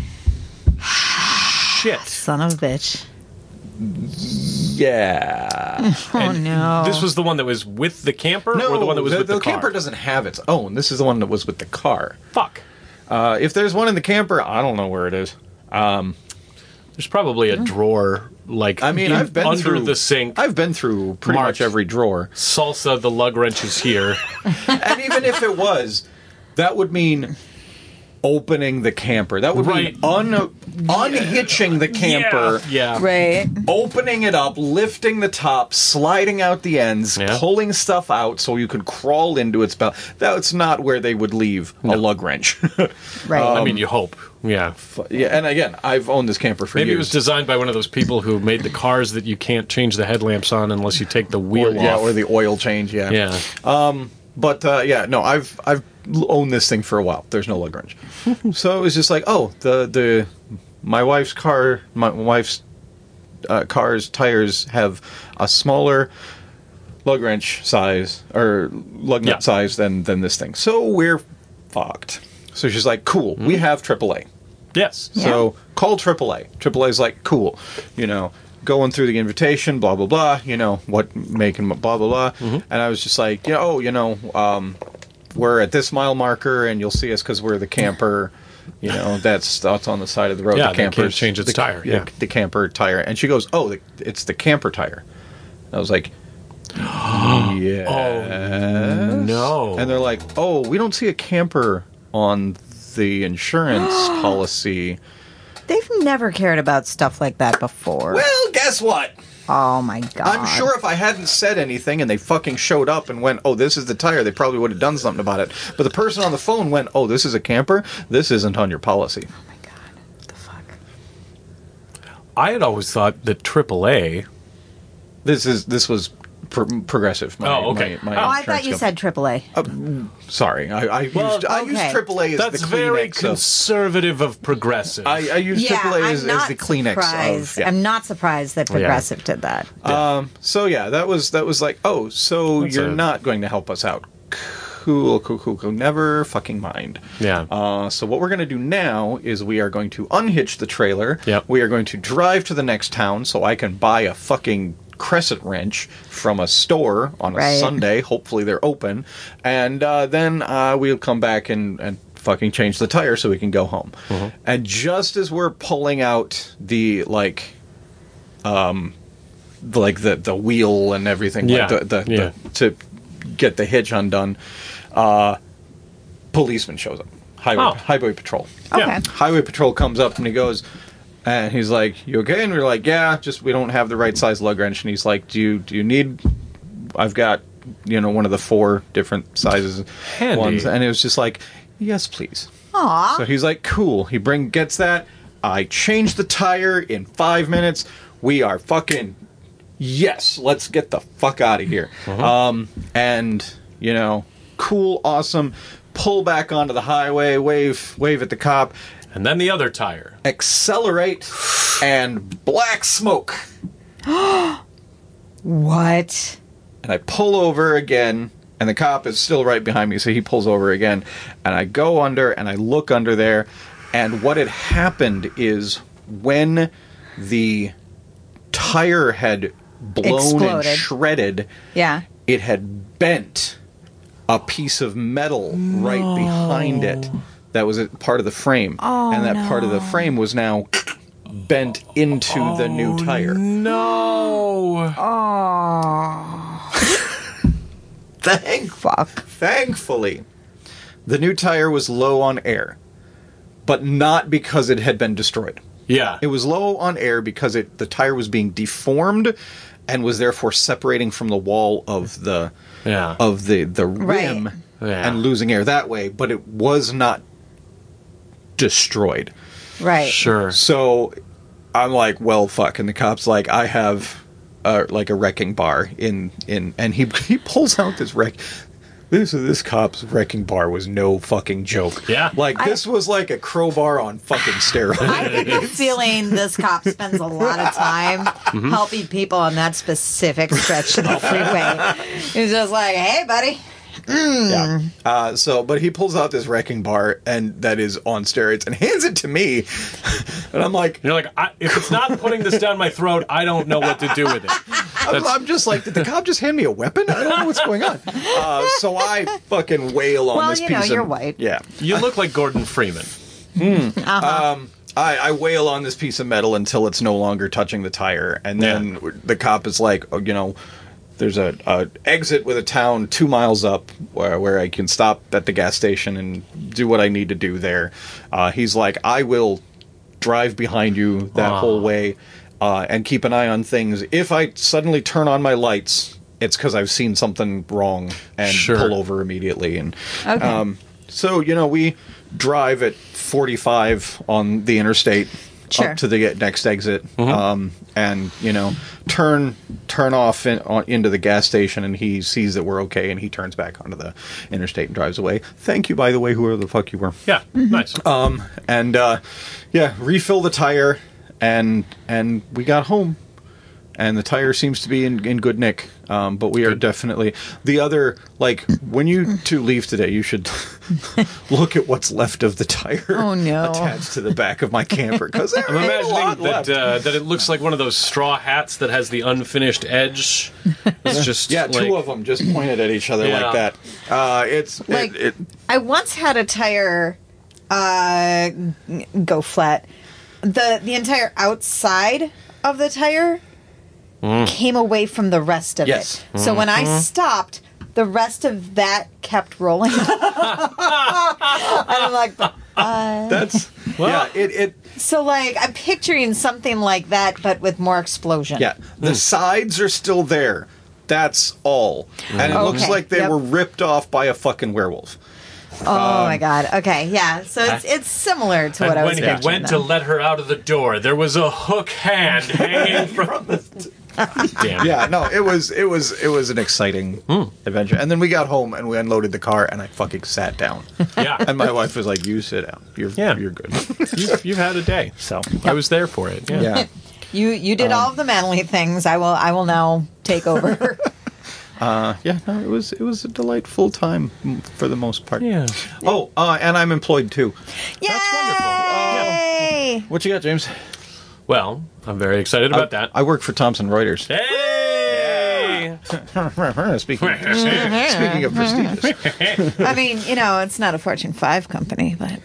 shit. Son of a bitch. Yeah. Oh, no. This was the one that was with the camper, No, or the one that was the, with the, the car? camper doesn't have its own. This is the one that was with the car. Fuck. Uh, if there's one in the camper, I don't know where it is. There's probably a drawer, like I mean, in- I've been under through the sink. I've been through pretty Mark. much every drawer. Salsa, the lug wrench is here. And even if it was, that would mean opening the camper. That would Right. mean un- unhitching the camper, Yeah. yeah. Right. opening it up, lifting the top, sliding out the ends, Yeah. pulling stuff out so you could crawl into its belt. That's not where they would leave a lug wrench. Right. I mean, you hope. Yeah. Yeah, and again, I've owned this camper for Maybe it years. was designed by one of those people who made the cars that you can't change the headlamps on unless you take the wheel or, yeah, off. or the oil change. Yeah, yeah. But uh, yeah, no, I've I've owned this thing for a while. There's no lug wrench, so it was just like, oh, the the my wife's car, my wife's uh, car's tires have a smaller lug wrench size or lug nut Yeah. size than than this thing. So we're fucked. So she's like, cool, we have triple A. Yes. So call triple A. triple A is like, cool, you know, going through the invitation, blah, blah, blah, you know, what making, blah, blah, blah. And I was just like, yeah, oh, you know, um, we're at this mile marker and you'll see us because we're the camper. You know, that's that's on the side of the road. Yeah, the they can't camper's change its the, tire, yeah. the, the camper tire. And she goes, "Oh, the, it's the camper tire." I was like, "Yes." Oh, no. And they're like, "Oh, we don't see a camper on the insurance policy." They've never cared about stuff like that before. Well, guess what? Oh my god. I'm sure if I hadn't said anything and they fucking showed up and went, "Oh, this is the tire," they probably would have done something about it. But the person on the phone went, "Oh, this is a camper? This isn't on your policy." Oh my god. What the fuck? I had always thought that triple A. This is this was pro- progressive. My, Oh, okay. My, my Oh, Oh, I insurance thought you company. said triple A. Sorry, I, I Well, used I okay. used triple A as That's the very Kleenex of, conservative of progressive. I, I used Yeah, triple A I'm as, as not the Kleenex surprised. of. Yeah. I'm not surprised that Progressive did that. Um. So yeah, that was that was like, oh, so That's you're a- not going to help us out? Cool, cool, cool, cool. Never fucking mind. Yeah. Uh, so what we're going to do now is we are going to unhitch the trailer. Yep. We are going to drive to the next town so I can buy a fucking crescent wrench from a store on a Right. Sunday. Hopefully they're open. And uh, then uh, we'll come back and, and fucking change the tire so we can go home. And just as we're pulling out the, like, um, the, like the, the wheel and everything, Yeah. like the, the, Yeah. the, to get the hitch undone, uh, policeman shows up. Highway, Oh. highway patrol. Okay. Yeah. Highway patrol comes up and he goes, and he's like, "You okay?" And we're like, "Yeah, just we don't have the right size lug wrench." And he's like, "Do you do you need? I've got, you know, one of the four different sizes Handy. ones." And it was just like, "Yes, please." Aw. So he's like, "Cool." He bring gets that. I change the tire in five minutes. We are fucking yes. Let's get the fuck out of here. Um, and you know, cool, awesome. Pull back onto the highway. Wave, wave at the cop. And then the other tire. Accelerate, and black smoke. What? And I pull over again, and the cop is still right behind me, so he pulls over again. And I go under, and I look under there, and what had happened is when the tire had blown Exploded. and shredded, Yeah. it had bent a piece of metal right behind it that was a part of the frame. Oh, and that part of the frame was now bent into the new tire. No. Oh. Thank, Fuck. thankfully, the new tire was low on air, but not because it had been destroyed. Yeah. It was low on air because it the tire was being deformed and was therefore separating from the wall of the Yeah. of the the rim Right. Yeah. and losing air that way, but it was not destroyed. Right. Sure. So I'm like, well, fuck, and the cop's like, I have uh, like a wrecking bar in in, and he he pulls out this wreck. This this cop's wrecking bar was no fucking joke. Yeah. like this was like a crowbar on fucking steroids. I get the feeling this cop spends a lot of time helping people on that specific stretch of the freeway. He's just like, hey, buddy. Yeah. Uh, so, but he pulls out this wrecking bar and that is on steroids and hands it to me, and I'm like, You're like, I, if it's not putting this down my throat, I don't know what to do with it. I'm, I'm just like, did the cop just hand me a weapon? I don't know what's going on. Uh, so I fucking wail on Well, this you piece know, of you're white. Yeah. You look like Gordon Freeman. I, I wail on this piece of metal until it's no longer touching the tire, and then Yeah. the cop is like, oh, you know, there's a, a exit with a town two miles up where, where I can stop at the gas station and do what I need to do there. Uh, he's like, I will drive behind you that Aw. whole way uh, and keep an eye on things. If I suddenly turn on my lights, it's because I've seen something wrong and Sure. pull over immediately. And Okay. um, so, you know, we drive at forty-five on the interstate Sure. up to the next exit, um, and you know, turn turn off in, on, into the gas station, and he sees that we're okay, and he turns back onto the interstate and drives away. Thank you, by the way, whoever the fuck you were. Yeah. Nice. Um, and uh, yeah, refill the tire, and and we got home, and the tire seems to be in, in good nick. Um, but we are definitely the other. Like when you two leave today, you should look at what's left of the tire. Oh, no. attached to the back of my camper because there I'm ain't a lot imagining that left. uh, that it looks like one of those straw hats that has the unfinished edge. It's just yeah, like, two of them just pointed at each other Yeah. like that. Uh, it's Like- it, it, I once had a tire uh, go flat. The the entire outside of the tire came away from the rest of Yes. it. So when I stopped, the rest of that kept rolling. And I'm like, uh, That's yeah. It it so like I'm picturing something like that, but with more explosion. yeah. The sides are still there. That's all, and it looks Okay, like they yep. were ripped off by a fucking werewolf. Oh my god. Okay, yeah. So it's it's similar to what And I was when he picturing. went to then. let her out of the door, there was a hook hand hanging from the. Damn. Yeah, no, it was it was it was an exciting adventure. And then we got home and we unloaded the car, and I fucking sat down. Yeah. And my wife was like, "You sit down. You're Yeah. you're good." You've, you've had a day. So I was there for it. Yeah. yeah. You you did all of the manly things. I will I will now take over. Uh, yeah, no, it was it was a delightful time mm, for the most part. Yeah. Oh, uh, and I'm employed too. Yay! wonderful. What you got, James? Well, I'm very excited about I, that. I work for Thomson Reuters. Hey! speaking, speaking of prestigious, I mean, you know, it's not a Fortune five company, but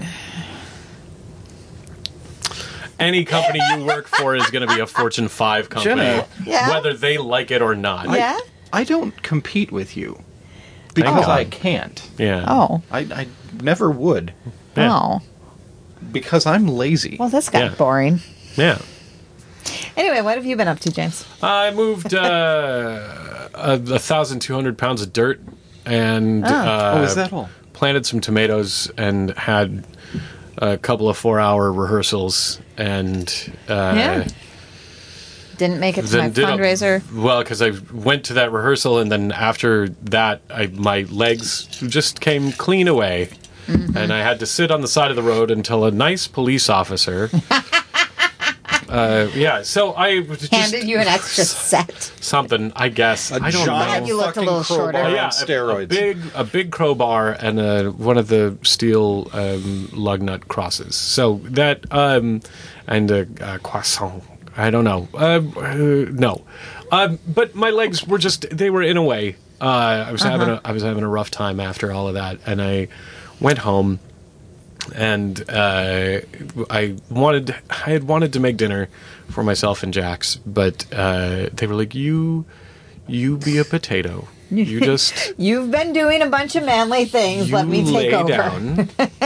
Any company you work for is going to be a Fortune five company, Jenna. Yeah. whether they like it or not. yeah. I don't compete with you because God. I can't. Yeah. Oh, I, I never would Yeah. oh. because I'm lazy. Well, this got Yeah. boring. Yeah. Anyway, what have you been up to, James? I moved uh, a, a thousand two hundred pounds of dirt and uh, oh, is that all? planted some tomatoes and had a couple of four-hour rehearsals and uh, Yeah. Didn't make it to my then did a- fundraiser. well, because I went to that rehearsal and then after that, I, my legs just came clean away, Mm-hmm. and I had to sit on the side of the road until a nice police officer. uh, yeah, so I just Handed you an extra set. something, I guess. A I don't giant know. You looked a fucking little shorter. crowbar Oh, yeah, on a- steroids. A, big, a big crowbar and a, one of the steel um, lug nut crosses. So that um, and a, a croissant. I don't know. Uh, uh, no, um, but my legs were just—they were in a way. Uh, I was having a I was having a rough time after all of that, and I went home, and uh, I wanted I had wanted to make dinner for myself and Jax, but uh, they were like, "You, you be a potato. You just You've been doing a bunch of manly things. you Let me take lay over. down."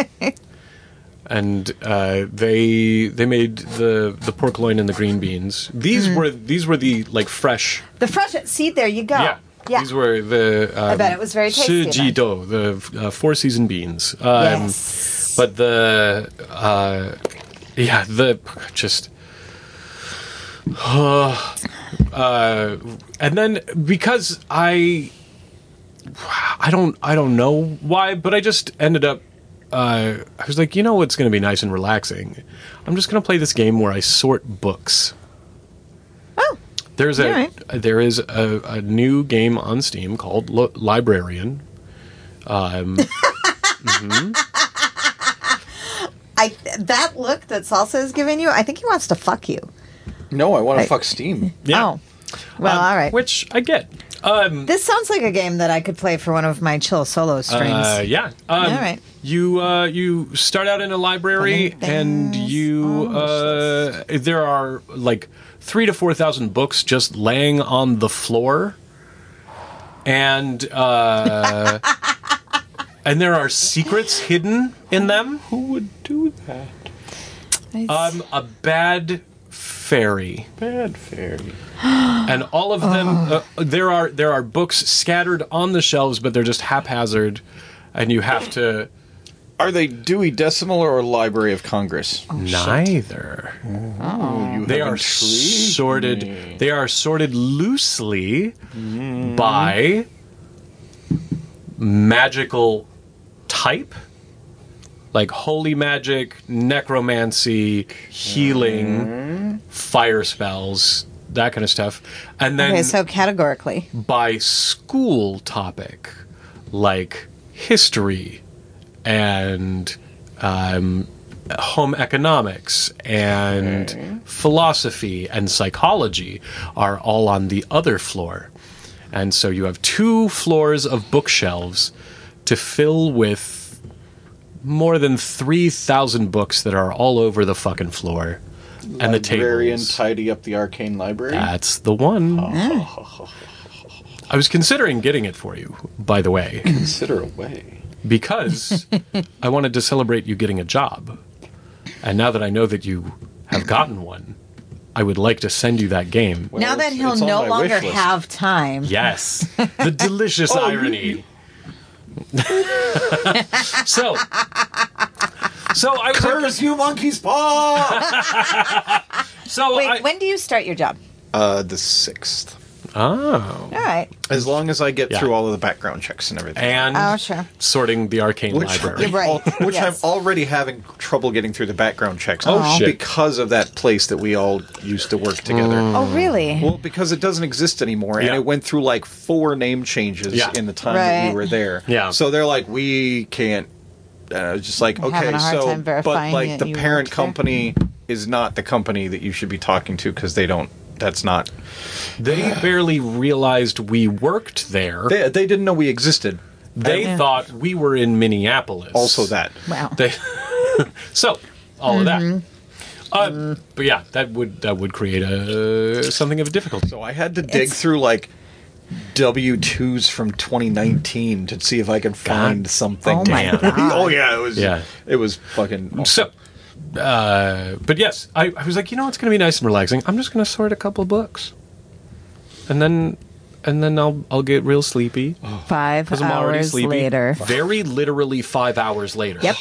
And uh, they they made the, the pork loin and the green beans. These were these were the like fresh. The fresh see, there you go. Yeah. Yeah. These were the. Um, I bet it was very tasty then. Sujido, the uh, four season beans. Um, Yes. But the uh, yeah the just. uh, and then because I. I don't I don't know why, but I just ended up. Uh, I was like, you know what's going to be nice and relaxing? I'm just going to play this game where I sort books. Oh. There's a Alright. there is a, a new game on Steam called Lo- Librarian. Um, I that look that Salsa is giving you, I think he wants to fuck you. No, I want to Hey. fuck Steam. yeah, Oh. Well, Um, all right. which I get. Um, This sounds like a game that I could play for one of my chill solo streams. uh, yeah. Um, All right. You uh, you start out in a library, Putting and things you on the uh, there are like three to four thousand books just laying on the floor, and uh, and there are secrets hidden in them. Who would do that? Nice. Um, a bad fairy. Bad fairy. And all of them, uh, there are there are books scattered on the shelves, but they're just haphazard, and you have to. Are they Dewey Decimal or Library of Congress? Neither. You They have are intrigued sorted. me. They are sorted loosely by magical type, like holy magic, necromancy, healing, fire spells, that kind of stuff, and then okay, so categorically. by school topic, like history and um, home economics and philosophy and psychology are all on the other floor. And so you have two floors of bookshelves to fill with more than three thousand books that are all over the fucking floor. And the Librarian tables. tidy up the arcane library. That's the one. Oh. I was considering getting it for you, by the way, Consider away. because I wanted to celebrate you getting a job. And now that I know that you have gotten one, I would like to send you that game. Well, now that it's- he'll it's on no my longer wish list. have time. Yes. The delicious Oh, irony. so, so I was like, Curse you, monkey's paw! so Wait, I, when do you start your job? uh, the sixth. oh, All right. As long as I get Yeah. through all of the background checks and everything. and Oh, sure. sorting the arcane Which, library. You're right. which Yes. I'm already having trouble getting through the background checks. Oh, shit. Because of that place that we all used to work together. Oh, really? Well, because it doesn't exist anymore, and Yeah. it went through like four name changes Yeah. in the time that Right. we were there. Yeah. So they're like, we can't. And I was just like, I'm having okay, a hard so time but verifying like that the you parent worked there. company is not the company that you should be talking to because they don't. That's not. They barely realized we worked there. They, They, they didn't know we existed. Yeah. thought we were in Minneapolis. Also, that. Wow. They, so all of Mm-hmm. that. Uh, but yeah, that would that would create a something of a difficulty. So I had to dig It's- through like W two's from twenty nineteen to see if I could find something. Oh my Damn. God. oh yeah, it was. Yeah. it was fucking. So, uh, but yes, I, I was like, you know, it's going to be nice and relaxing. I'm just going to sort a couple of books, and then and then I'll I'll get real sleepy Five because I'm already hours sleepy. later. Very literally five hours later. Yep.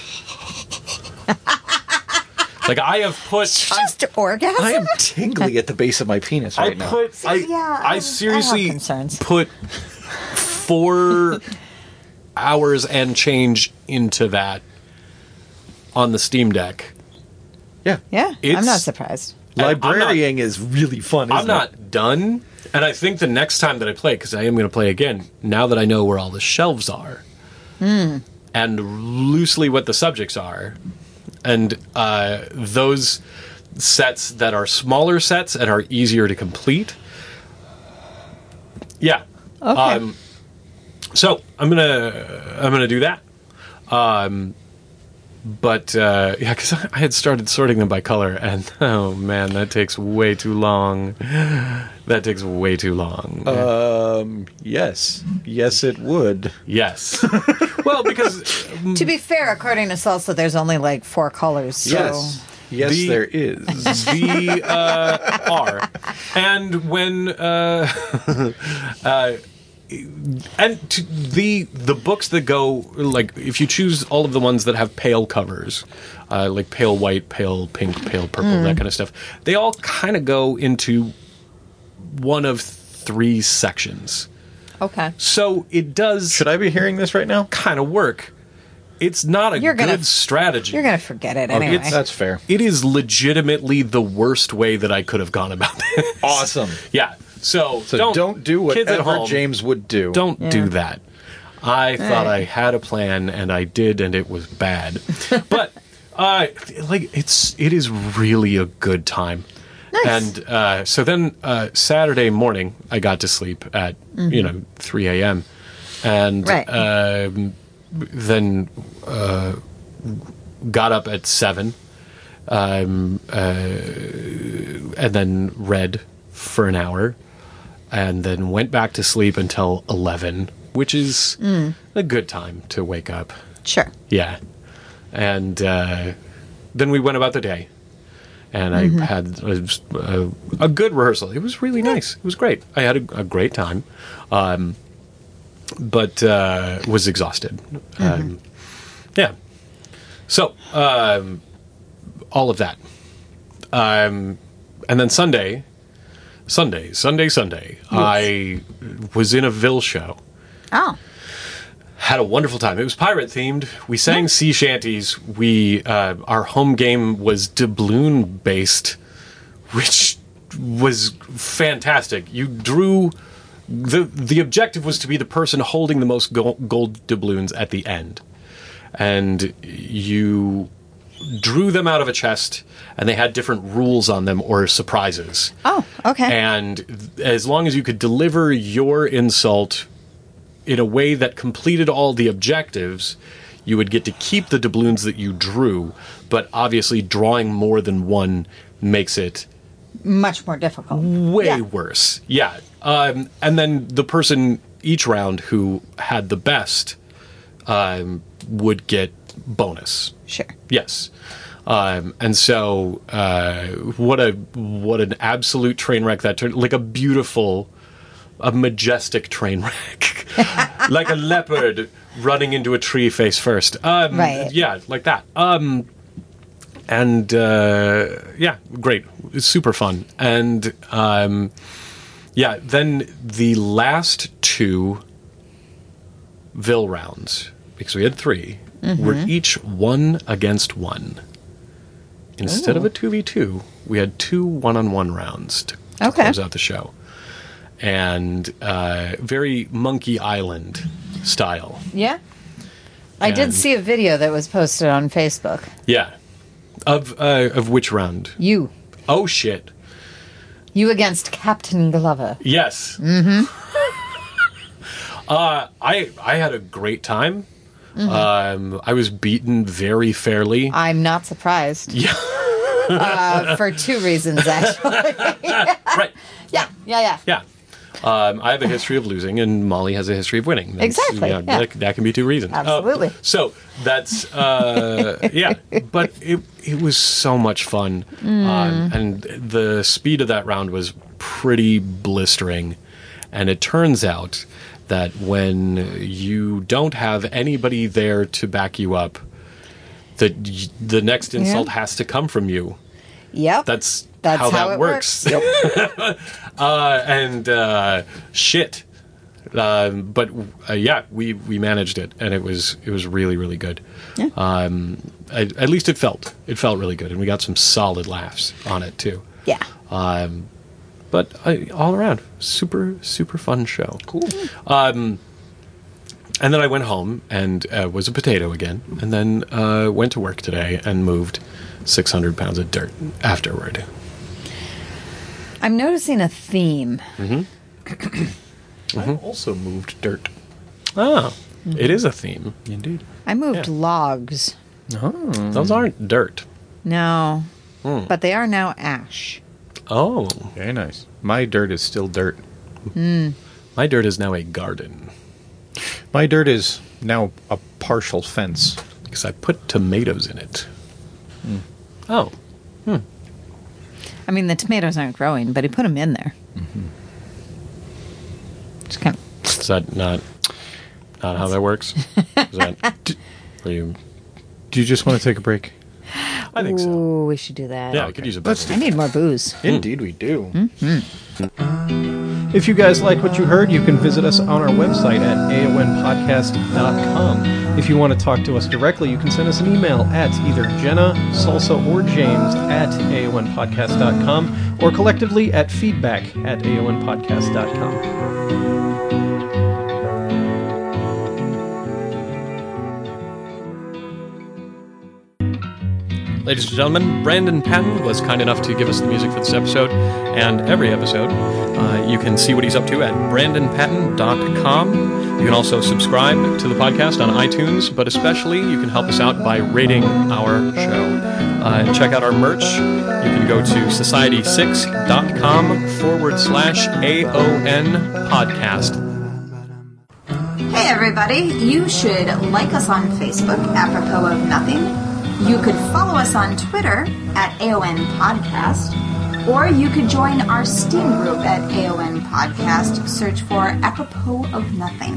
Like I have put. Just orgasm? I am tingly at the base of my penis I right now. put. I, Yeah, I I- seriously I have concerns. put four hours and change into that on the Steam Deck. yeah, Yeah, It's- I'm not surprised. And I'm not- librarying is really fun. Isn't I'm not It? done, and I think the next time that I play, because I am going to play again, now that I know where all the shelves are, Hmm. and loosely what the subjects are, and uh, those sets that are smaller sets and are easier to complete. Yeah. Okay. Um, so I'm gonna I'm gonna do that. Um, but uh, yeah, because I, I had started sorting them by color, and oh man, that takes way too long. That takes way too long. Um. Yes. Yes, it would. yes. Well, because To be fair, according to Salsa, there's only like four colors. So. Yes. Yes, The- there is. the uh, are, and when uh, uh, and to the the books that go like if you choose all of the ones that have pale covers, uh, like pale white, pale pink, pale purple, that kind of stuff, they all kind of go into one of three sections. Okay. So it does Should I be hearing this right now? kind of work. It's not a You're good gonna- strategy. You're going to forget it anyway. it's- That's fair. It is legitimately the worst way that I could have gone about this. Awesome. Yeah. So, So don't, don't, do kids at whatever home, James would do. Don't Yeah. do that. I thought right. I had a plan and I did, and it was bad. But uh, like it's it is really a good time. Nice. And uh, so then uh, Saturday morning, I got to sleep at you know three a.m. and Right. um, then uh, got up at seven, um, uh, and then read for an hour, and then went back to sleep until eleven, which is a good time to wake up. Sure. Yeah. And uh, then we went about the day. And I had a, a, a good rehearsal. It was really nice. It was great. I had a, a great time. Um, but uh, was exhausted. Um, yeah. So, um, all of that. Um, and then Sunday, Sunday, Sunday, Sunday, I was in a Ville show. Oh. Had a wonderful time. It was pirate themed. We sang sea shanties. We uh, our home game was doubloon based, which was fantastic. You drew the the objective was to be the person holding the most gold, gold doubloons at the end, and you drew them out of a chest, and they had different rules on them or surprises. Oh, okay. And th- as long as you could deliver your insult in a way that completed all the objectives, you would get to keep the doubloons that you drew, but obviously drawing more than one makes it Much more difficult. way Yeah. worse. Yeah. Um, and then the person each round who had the best um, would get bonus. Sure. Yes. Um, and so, uh, what a what an absolute train wreck that turned, like a beautiful, a majestic train wreck, like a leopard running into a tree face first. Um, Right. Yeah, like that. Um, and uh, yeah, great, it's super fun. And um, yeah, then the last two Vil rounds, because we had three, were each one against one. Instead of a two v two, we had two one-on-one rounds to, to Okay. close out the show. And uh, very Monkey Island style. Yeah. I did And- see a video that was posted on Facebook. Yeah. Of uh, of which round? You. Oh, shit. You against Captain Glover. Yes. Mm-hmm. uh, I, I had a great time. Um, I was beaten very fairly. I'm not surprised. Yeah. Uh, for two reasons, actually. Right. yeah, yeah, yeah. Yeah. Um, I have a history of losing, and Molly has a history of winning. That's- Exactly, yeah. That, that can be two reasons. Uh, Absolutely. so that's uh, yeah, but it it was so much fun, Mm. um, and the speed of that round was pretty blistering. And it turns out that when you don't have anybody there to back you up, that y- the next insult Yeah. has to come from you. Yep. That's, That's how, how that it works. uh, and uh, shit. Um, but uh, yeah, we, we managed it, and it was it was really really good. Yeah. Um, I, at least it felt it felt really good, and we got some solid laughs on it too. yeah. Um, but uh, all around, super super fun show. Cool. Um, and then I went home and uh, was a potato again, and then uh, went to work today and moved six hundred pounds of dirt afterward. I'm noticing a theme. I also moved dirt. Oh, it is a theme. Indeed. I moved Yeah. logs. Those aren't dirt. No. Hmm. But they are now ash. Oh, Very nice. My dirt is still dirt. my dirt is now a garden My dirt is now a partial fence. because I put tomatoes in it. Oh, I mean, the tomatoes aren't growing, but he put them in there. Just kind of. is that not not how that works? Is that are you? Do you just want to take a break? I think so. Ooh, we should do that. Yeah, I could use a Let's beverage. I need more booze. Indeed, we do. If you guys like what you heard, you can visit us on our website at A O N podcast dot com. If you want to talk to us directly, you can send us an email at either Jenna, Salsa, or James at A O N podcast dot com, or collectively at feedback at A O N podcast dot com. Ladies and gentlemen, Brandon Patton was kind enough to give us the music for this episode and every episode. Uh, you can see what he's up to at brandon patton dot com. You can also subscribe to the podcast on iTunes, but especially you can help us out by rating our show. Uh, and check out our merch. You can go to society six dot com forward slash A O N podcast. Hey everybody, you should like us on Facebook, apropos of nothing. You could follow us on Twitter at A O N Podcast, or you could join our Steam group at A O N Podcast. Search for Apropos of Nothing.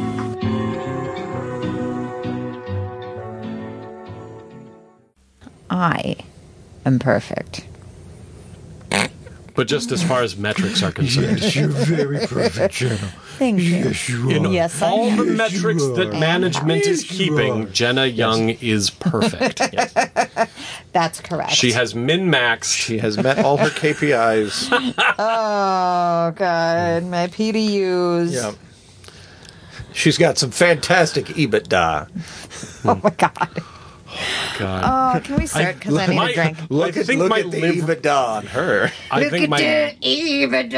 I am perfect. But just as far as metrics are concerned. You're very perfect, Jenna. Thank you. you In Yes, I all am. the metrics that management is keeping, Jenna Young is perfect. Yes. That's correct. She has min-maxed. She has met all her K P Is. Oh, God. My P D Us. Yeah. She's got some fantastic EBITDA. Oh, my God. God. Oh, can we start? Because I, need my- a drink. Look I at, think look my at the liver- EBITDA on her. I Look think at my that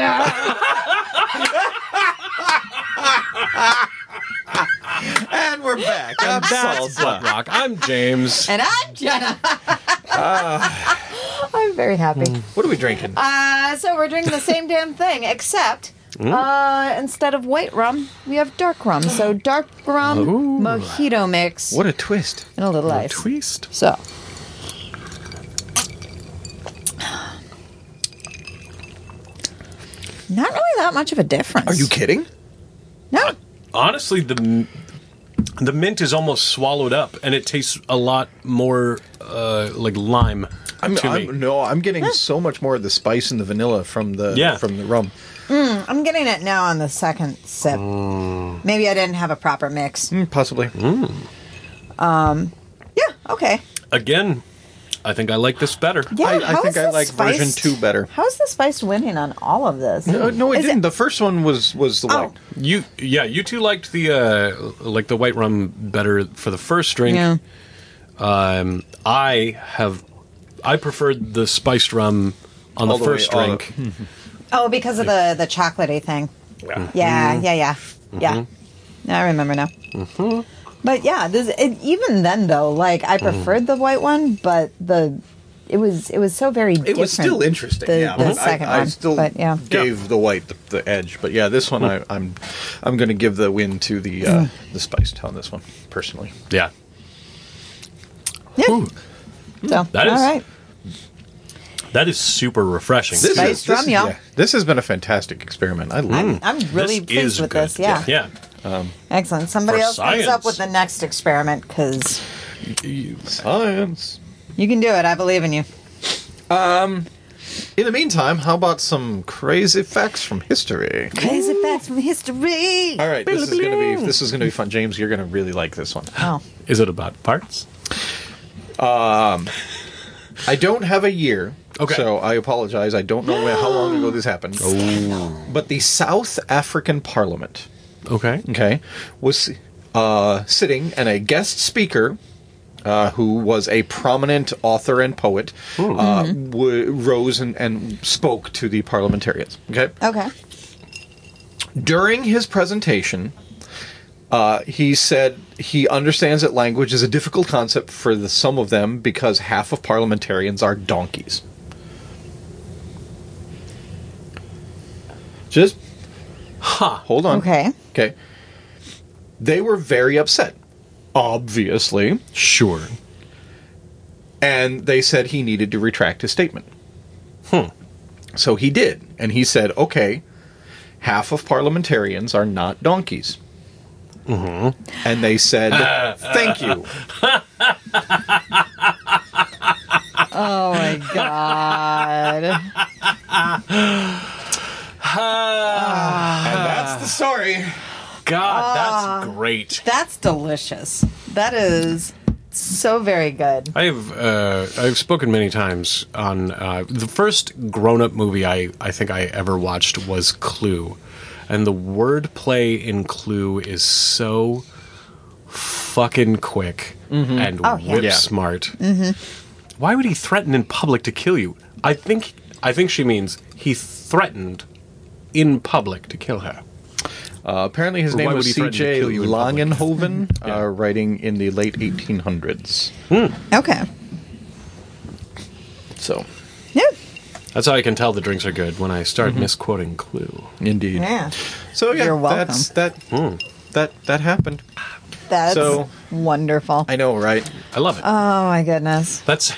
EBITDA. And we're we're back. I'm That's Salsa. Butt Rock. I'm James. And I'm Jenna. I'm very happy. What are we drinking? Uh, so we're drinking the same damn thing, except uh, instead of white rum, we have dark rum. So dark rum Ooh. mojito mix What a twist. and a little ice. Twist. So. Not really that much of a difference. Are you kidding? No. Honestly, the the mint is almost swallowed up, and it tastes a lot more uh, like lime I'm, to I'm me. no, I'm getting so much more of the spice and the vanilla from the Yeah. from the rum. I'm getting it now on the second sip. Maybe I didn't have a proper mix. Mm, possibly. Yeah, okay. Again, I think I like this better. Yeah, I, I how think is I the like version spice- two better. How's the spice winning on all of this? No, no, it Is didn't. The first one was was the Oh. white. You, yeah, you two liked the uh, like the white rum better for the first drink. Yeah. Um, I have, I preferred the spiced rum on All the the way- first all drink. Oh, because of the the chocolatey thing. Yeah. Yeah, yeah, yeah, yeah. I remember now. Mm-hmm. But yeah, this it, even then though, like I preferred the white one, but the it was it was so very. It was still interesting. The, yeah, the but second I, I one, still but yeah. gave the white the, the edge. But yeah, this one I, I'm I'm going to give the win to the uh, the spiced on this one personally. Yeah. Yeah. Ooh, So That is- all right. that is super refreshing. This, Spiced is, this, rum, is- yeah. yeah, this has been a fantastic experiment. I love I'm, it. I'm really This pleased is with good. this. Yeah. Yeah. Excellent. Somebody For else comes up science. with the next experiment because Science. you can do it. I believe in you. In the meantime, how about some crazy facts from history? Crazy facts from history. All right, this is going to be this is going to be fun, James. You're going to really like this one. Oh, Is it about parts? I don't have a year, Okay. so I apologize. I don't know when, how long ago this happened. But the South African Parliament, Okay. okay, was uh, sitting, and a guest speaker, uh, who was a prominent author and poet, uh, w- rose and, and spoke to the parliamentarians. Okay, okay. during his presentation, uh, he said he understands that language is a difficult concept for the, some of them because half of parliamentarians are donkeys. Just Huh. hold on. Okay. Okay. They were very upset, obviously, Sure. and they said he needed to retract his statement. Hmm. So he did, and he said, okay, half of parliamentarians are not donkeys. Mm-hmm. And they said, thank you. Oh my god. And that's the story. God, that's great. That's delicious. That is so very good. I have uh, I've spoken many times on uh, the first grown-up movie I, I think I ever watched was Clue, and the wordplay in Clue is so fucking quick and Oh, yeah. whip Yeah. smart. Mm-hmm. Why would he threaten in public to kill you? I think I think she means he threatened in public to kill her. Uh, apparently his Or name why was would he C threaten to J kill you in public? Langenhoven, Yeah. uh, writing in the late eighteen hundreds. Okay. So, Yeah. That's how I can tell the drinks are good, when I start misquoting Clue. indeed. Yeah. So yeah, You're welcome. that's that. That that happened. That's So- wonderful. I know, right? I love it. Oh my goodness. That's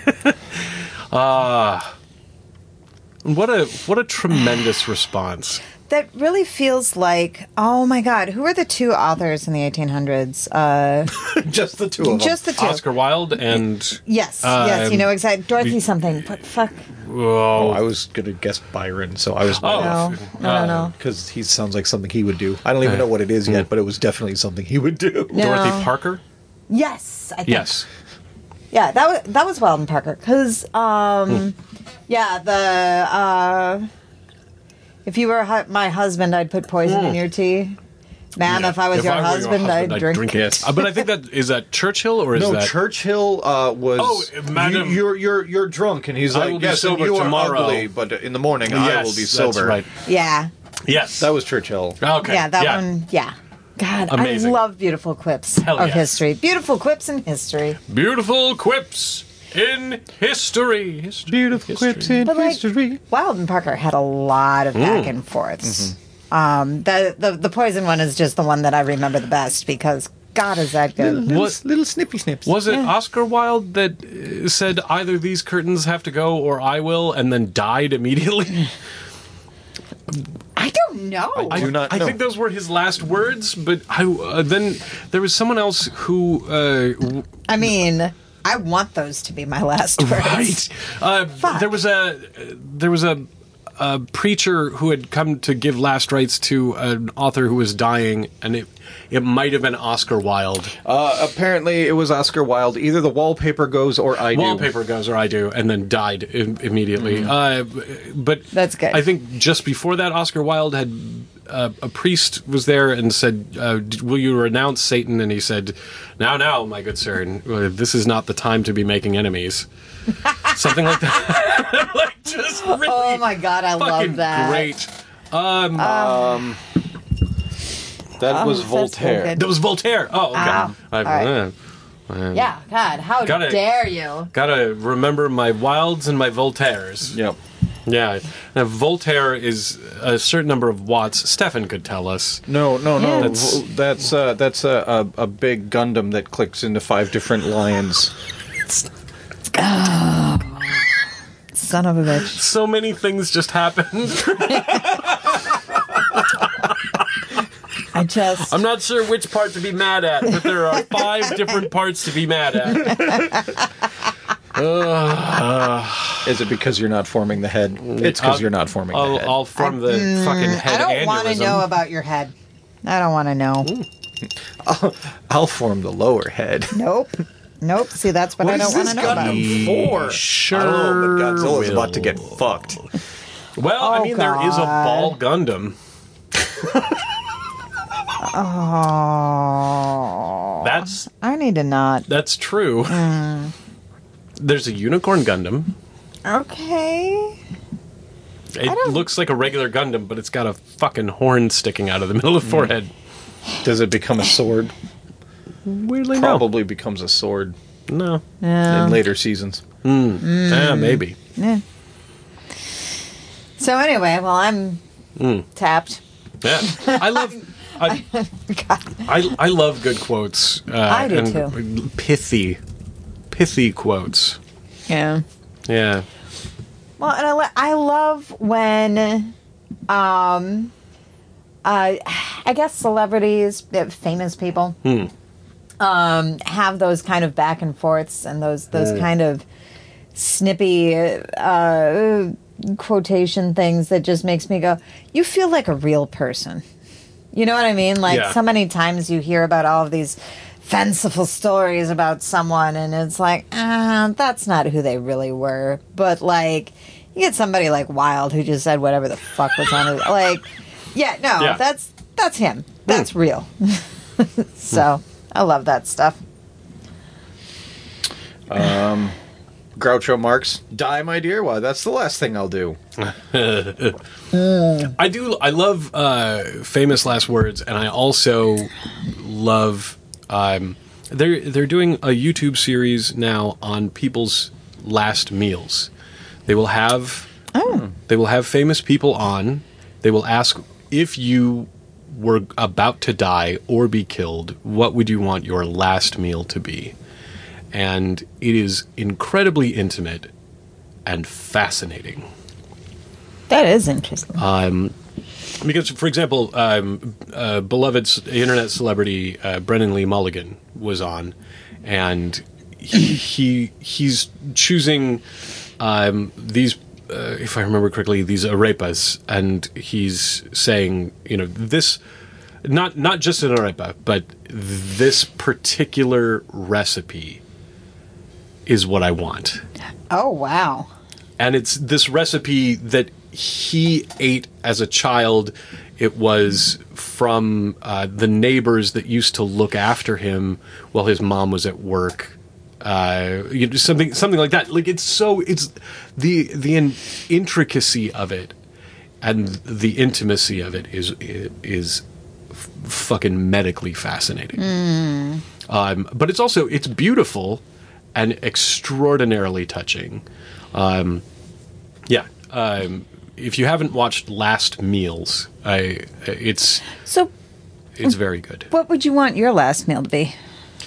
ah, what a what a tremendous response. That really feels like, oh my god, who were the two authors in the eighteen hundreds? Uh, Just the two of them. just the two. Oscar Wilde and Yes, Um, yes, you know exactly. Dorothy we- something. What the fuck? Oh, oh, I was gonna guess Byron, so I was. Oh. No, no, no, no. Because he sounds like something he would do. I don't even know what it is yet, but it was definitely something he would do. No. Dorothy Parker. Yes, I think. Yes, Yeah, that was that was Weldon Parker. Because, um, yeah, the uh, if you were hu- my husband, I'd put poison in your tea. Ma'am, if I was If your, I were your husband, husband, I'd drink. Yes. Uh, but I think that is that Churchill or is No, that Churchill uh, was. Oh, madam. you, you're you're you're drunk, and he's I like, will be yes, and sober you tomorrow." are ugly, but in the morning I Yes, will be that's sober. right. Yeah, Yes, That was Churchill. okay. yeah, that one. Yeah, God, Amazing. I love beautiful quips Hell of yes. history. Beautiful quips in history. Beautiful quips in history. history. Beautiful history. quips in But like, history. Wild and Parker had a lot of back Mm. and forths. Mm-hmm. Um, the, the the poison one is just the one that I remember the best because God is that good. Little, What- little snippy snips. Was it Oscar Wilde that uh, said either these curtains have to go or I will, and then died immediately? I don't know. I do not I know. think those were his last words, but I uh, then there was someone else who uh, w- I mean, I want those to be my last words. right. Uh, Fuck. there was a there was a, a preacher who had come to give last rites to an author who was dying, and it it might have been Oscar Wilde. Uh, apparently, it was Oscar Wilde. Either the wallpaper goes or I do. Wallpaper goes or I do, and then died Im- immediately. Uh, but That's good. I think just before that, Oscar Wilde had uh, a priest was there and said, uh, d- "Will you renounce Satan?" And he said, "Now, now, my good sir, uh, this is not the time to be making enemies." Something like that. Like just really Oh my God, I fucking love that. great. That was that's so Voltaire. good. That was Voltaire. Oh, okay. Ah, I, all right. uh, uh, Yeah, God, how Gotta- dare you? Gotta remember my Wildes and my Voltaires. Yep. Yeah. Now, Voltaire is a certain number of watts. Stefan could tell us. No, no, no. Yeah. That's that's uh, that's a, a a big Gundam that clicks into five different lions. Son of a bitch. So many things just happened. I just. I'm not sure which part to be mad at, but there are five different parts to be mad at. Is it because you're not forming the head? It's because I'll- you're not forming I'll, the head. I'll form the fucking head I don't want to aneurysm. know about your head. I don't want to know. I'll form the lower head. Nope. Nope. See, that's what, I don't want to know about. for? Sure I don't know, but Godzilla's will. about to get fucked. Well, I Oh, mean, there is a God. ball Gundam. Oh. That's I need to not. that's true. Mm. There's a unicorn Gundam. Okay. It don't- looks like a regular Gundam, but it's got a fucking horn sticking out of the middle of the forehead. Does it become a sword? Weirdly, Probably becomes a sword no. No. Yeah. in later seasons. Yeah, maybe. Yeah. So anyway, well, I'm tapped. Yeah, I love. I, I, I love good quotes. Uh, I do and too. Pithy, pithy quotes. Yeah. Yeah. Well, and I, lo- I love when, um, uh, I guess celebrities, uh, famous people, um, have those kind of back and forths and those those kind of snippy uh, quotation things that just makes me go, you feel like a real person. You know what I mean? Like Yeah. so many times you hear about all of these fanciful stories about someone and it's like, ah, that's not who they really were. But like, you get somebody like Wilde who just said whatever the fuck was on it. Like, yeah, no, Yeah. that's that's him. That's real. So I love that stuff. Groucho Marx, die, my dear. Why, that's the last thing I'll do. I do. I love uh, famous last words, and I also love. Um, they're they're doing a YouTube series now on people's last meals. They will have. They will have famous people on. They will ask if you were about to die or be killed, what would you want your last meal to be? And it is incredibly intimate and fascinating. That is interesting. Because, for example, um, uh, beloved s- internet celebrity uh, Brennan Lee Mulligan was on, and he, he he's choosing um, these, uh, if I remember correctly, these arepas, and he's saying, you know, this, not not just an arepa, but this particular recipe is what I want. Oh wow. And it's this recipe that he ate as a child. It was from uh, the neighbors that used to look after him while his mom was at work. Uh, you know, something something like that. Like it's so it's the the in, intricacy of it and the intimacy of it is is f- fucking medically fascinating. Mm. Um, but it's also it's beautiful and extraordinarily touching. Um, yeah. Um, if you haven't watched Last Meals, I it's So, it's very good. what would you want your last meal to be?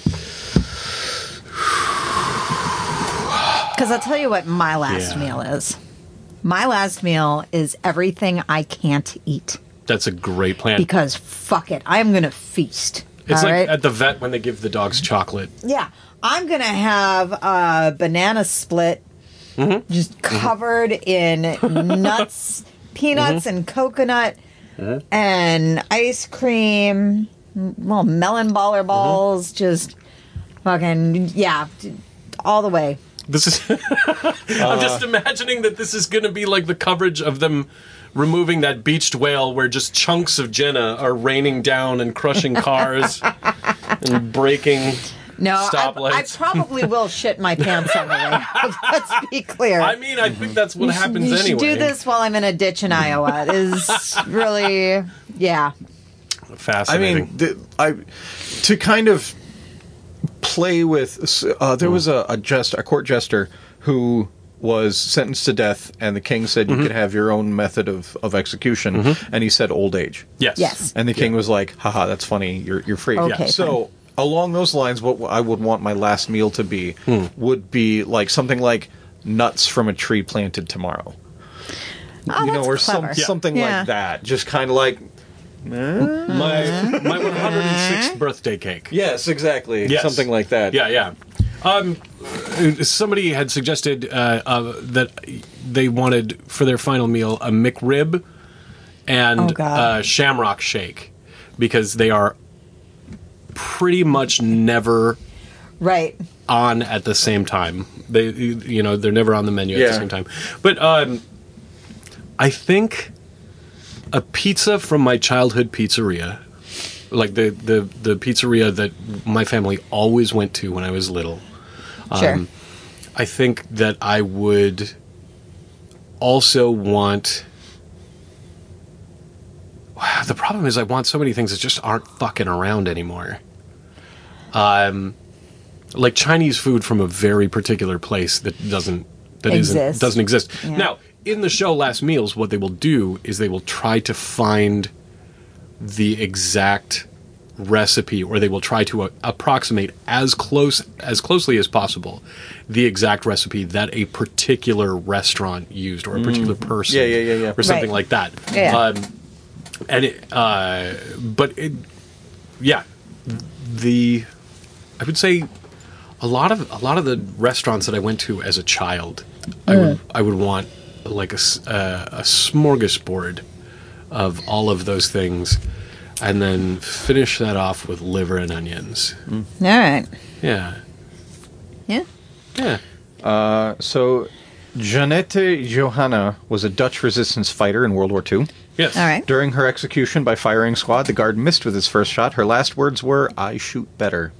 Because I'll tell you what my last Yeah. meal is. My last meal is everything I can't eat. That's a great plan. Because fuck it, I'm going to feast. It's all like right? at the vet when they give the dogs chocolate. Yeah, I'm gonna have a banana split, Mm-hmm. just covered in nuts, peanuts, and coconut, and ice cream, little melon baller balls, just fucking yeah, all the way. This is. I'm just imagining that this is going to be like the coverage of them removing that beached whale where just chunks of Jenna are raining down and crushing cars and breaking No, I, I stoplights. probably will shit my pants on the way. Let's be clear. I mean, I think that's what You should- happens you anyway. should do this while I'm in a ditch in Iowa. It is really, yeah. I Fascinating. mean, the, I to kind of play with. Uh, there was a, a jest, a court jester who was sentenced to death, and the king said you could have your own method of, of execution, and he said old age. yes. Yes. And the king was like, haha, that's funny, you're you're free. Okay, So along those lines, what I would want my last meal to be would be like something like nuts from a tree planted tomorrow. Oh, you know, that's or clever. some, something Yeah. like that. Just kind of like, My my one hundred sixth birthday cake. yes, exactly. Yes. Something like that. Yeah, yeah. Um, somebody had suggested uh, uh, that they wanted for their final meal a McRib Oh, and God. uh, Shamrock Shake because they are pretty much never Right. on at the same time. They, you know, they're never on the menu at the Yeah. same time. But um, I think a pizza from my childhood pizzeria, like the, the, the pizzeria that my family always went to when I was little. Sure. Um, I think that I would also want. The problem is, I want so many things that just aren't fucking around anymore. Um, like Chinese food from a very particular place that doesn't that isn't Exists. doesn't exist. Yeah. Now, in the show Last Meals, what they will do is they will try to find the exact recipe, or they will try to uh, approximate as close as closely as possible the exact recipe that a particular restaurant used, or a particular person, Yeah, yeah, yeah, yeah. or something Right. like that. Yeah. Um, and it, uh, but it, yeah, the I would say a lot of a lot of the restaurants that I went to as a child, I would I would want like a s- uh, a smorgasbord of all of those things, and then finish that off with liver and onions. All right. Yeah, Yeah. yeah. So, Jeannette Johanna was a Dutch resistance fighter in World War Two. Yes. All right. During her execution by firing squad, the guard missed with his first shot. Her last words were, "I shoot better."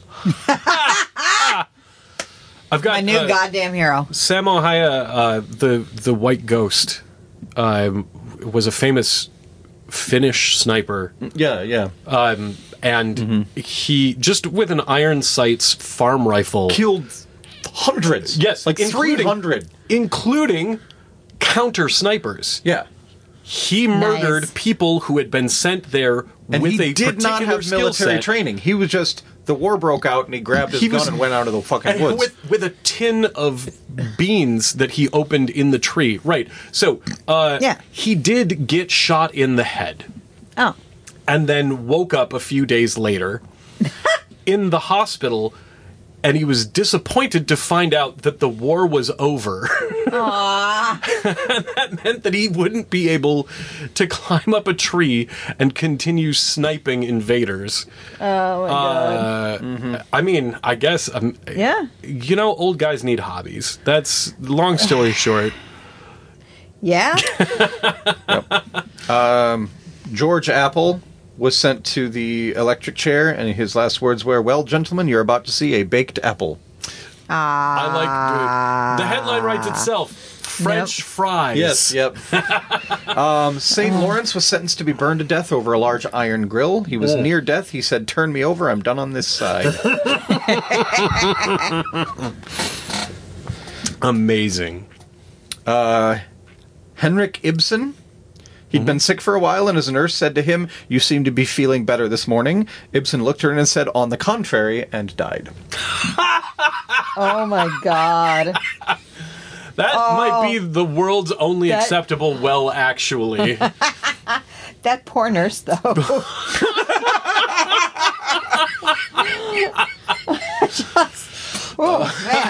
I've got A new uh, goddamn hero. Samo Haya, uh, the the White Ghost, um, was a famous Finnish sniper, Yeah, yeah. um, and Mm-hmm. he just with an iron sights farm rifle Killed hundreds. Yes, like including- three hundred. including counter snipers. Yeah. He murdered Nice. people who had been sent there And with he a did not particular have skill military set. training. He was just, the war broke out and he grabbed his He gun was- and went out of the fucking And woods. with with a tin of beans that he opened in the tree. Right. So uh, Yeah. he did get shot in the head, Oh. and then woke up a few days later in the hospital, and he was disappointed to find out that the war was over. And that meant that he wouldn't be able to climb up a tree and continue sniping invaders. Oh, my God. Uh, I mean, I guess, um, Yeah. you know, old guys need hobbies. That's long story short. Yeah. George Apple was sent to the electric chair, and his last words were, "Well, gentlemen, you're about to see a baked apple." I like the headline writes itself. French Nope. fries. Yes, yep. um, Saint Lawrence was sentenced to be burned to death over a large iron grill. He was Oh. near death. He said, "Turn me over. I'm done on this side." Amazing. Henrik Ibsen. He'd been sick for a while, and his nurse said to him, "You seem to be feeling better this morning." Ibsen looked at her and said, "On the contrary," and died. Oh my god. That might be the world's only That- acceptable well, actually. That poor nurse, though. Just, oh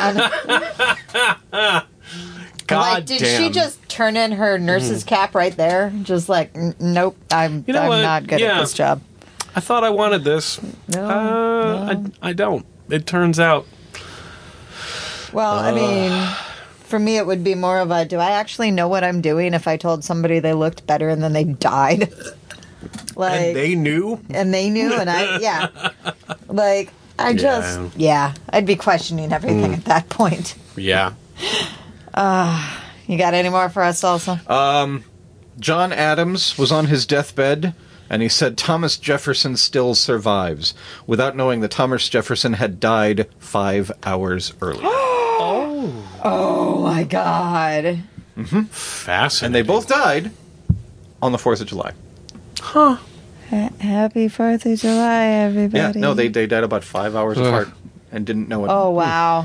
man. God Like, did damn. she just turn in her nurse's cap right there? Just like, "N- nope, I'm, You know I'm what? not good Yeah. at this job. I thought I wanted this. No, uh, no. I, I don't. It turns out. Well, I mean, for me, it would be more of a, do I actually know what I'm doing if I told somebody they looked better and then they died? Like, And they knew? and they knew, and I, yeah. Like, I just, Yeah. yeah, I'd be questioning everything at that point. Yeah. You got any more for us, also? John Adams was on his deathbed, and he said Thomas Jefferson still survives, without knowing that Thomas Jefferson had died five hours earlier. Oh my god. Fascinating. And they both died on the fourth of July. Ha- happy fourth of July, Yeah, everybody. no, they, they died about five hours Ugh. apart and didn't know it. Oh, wow.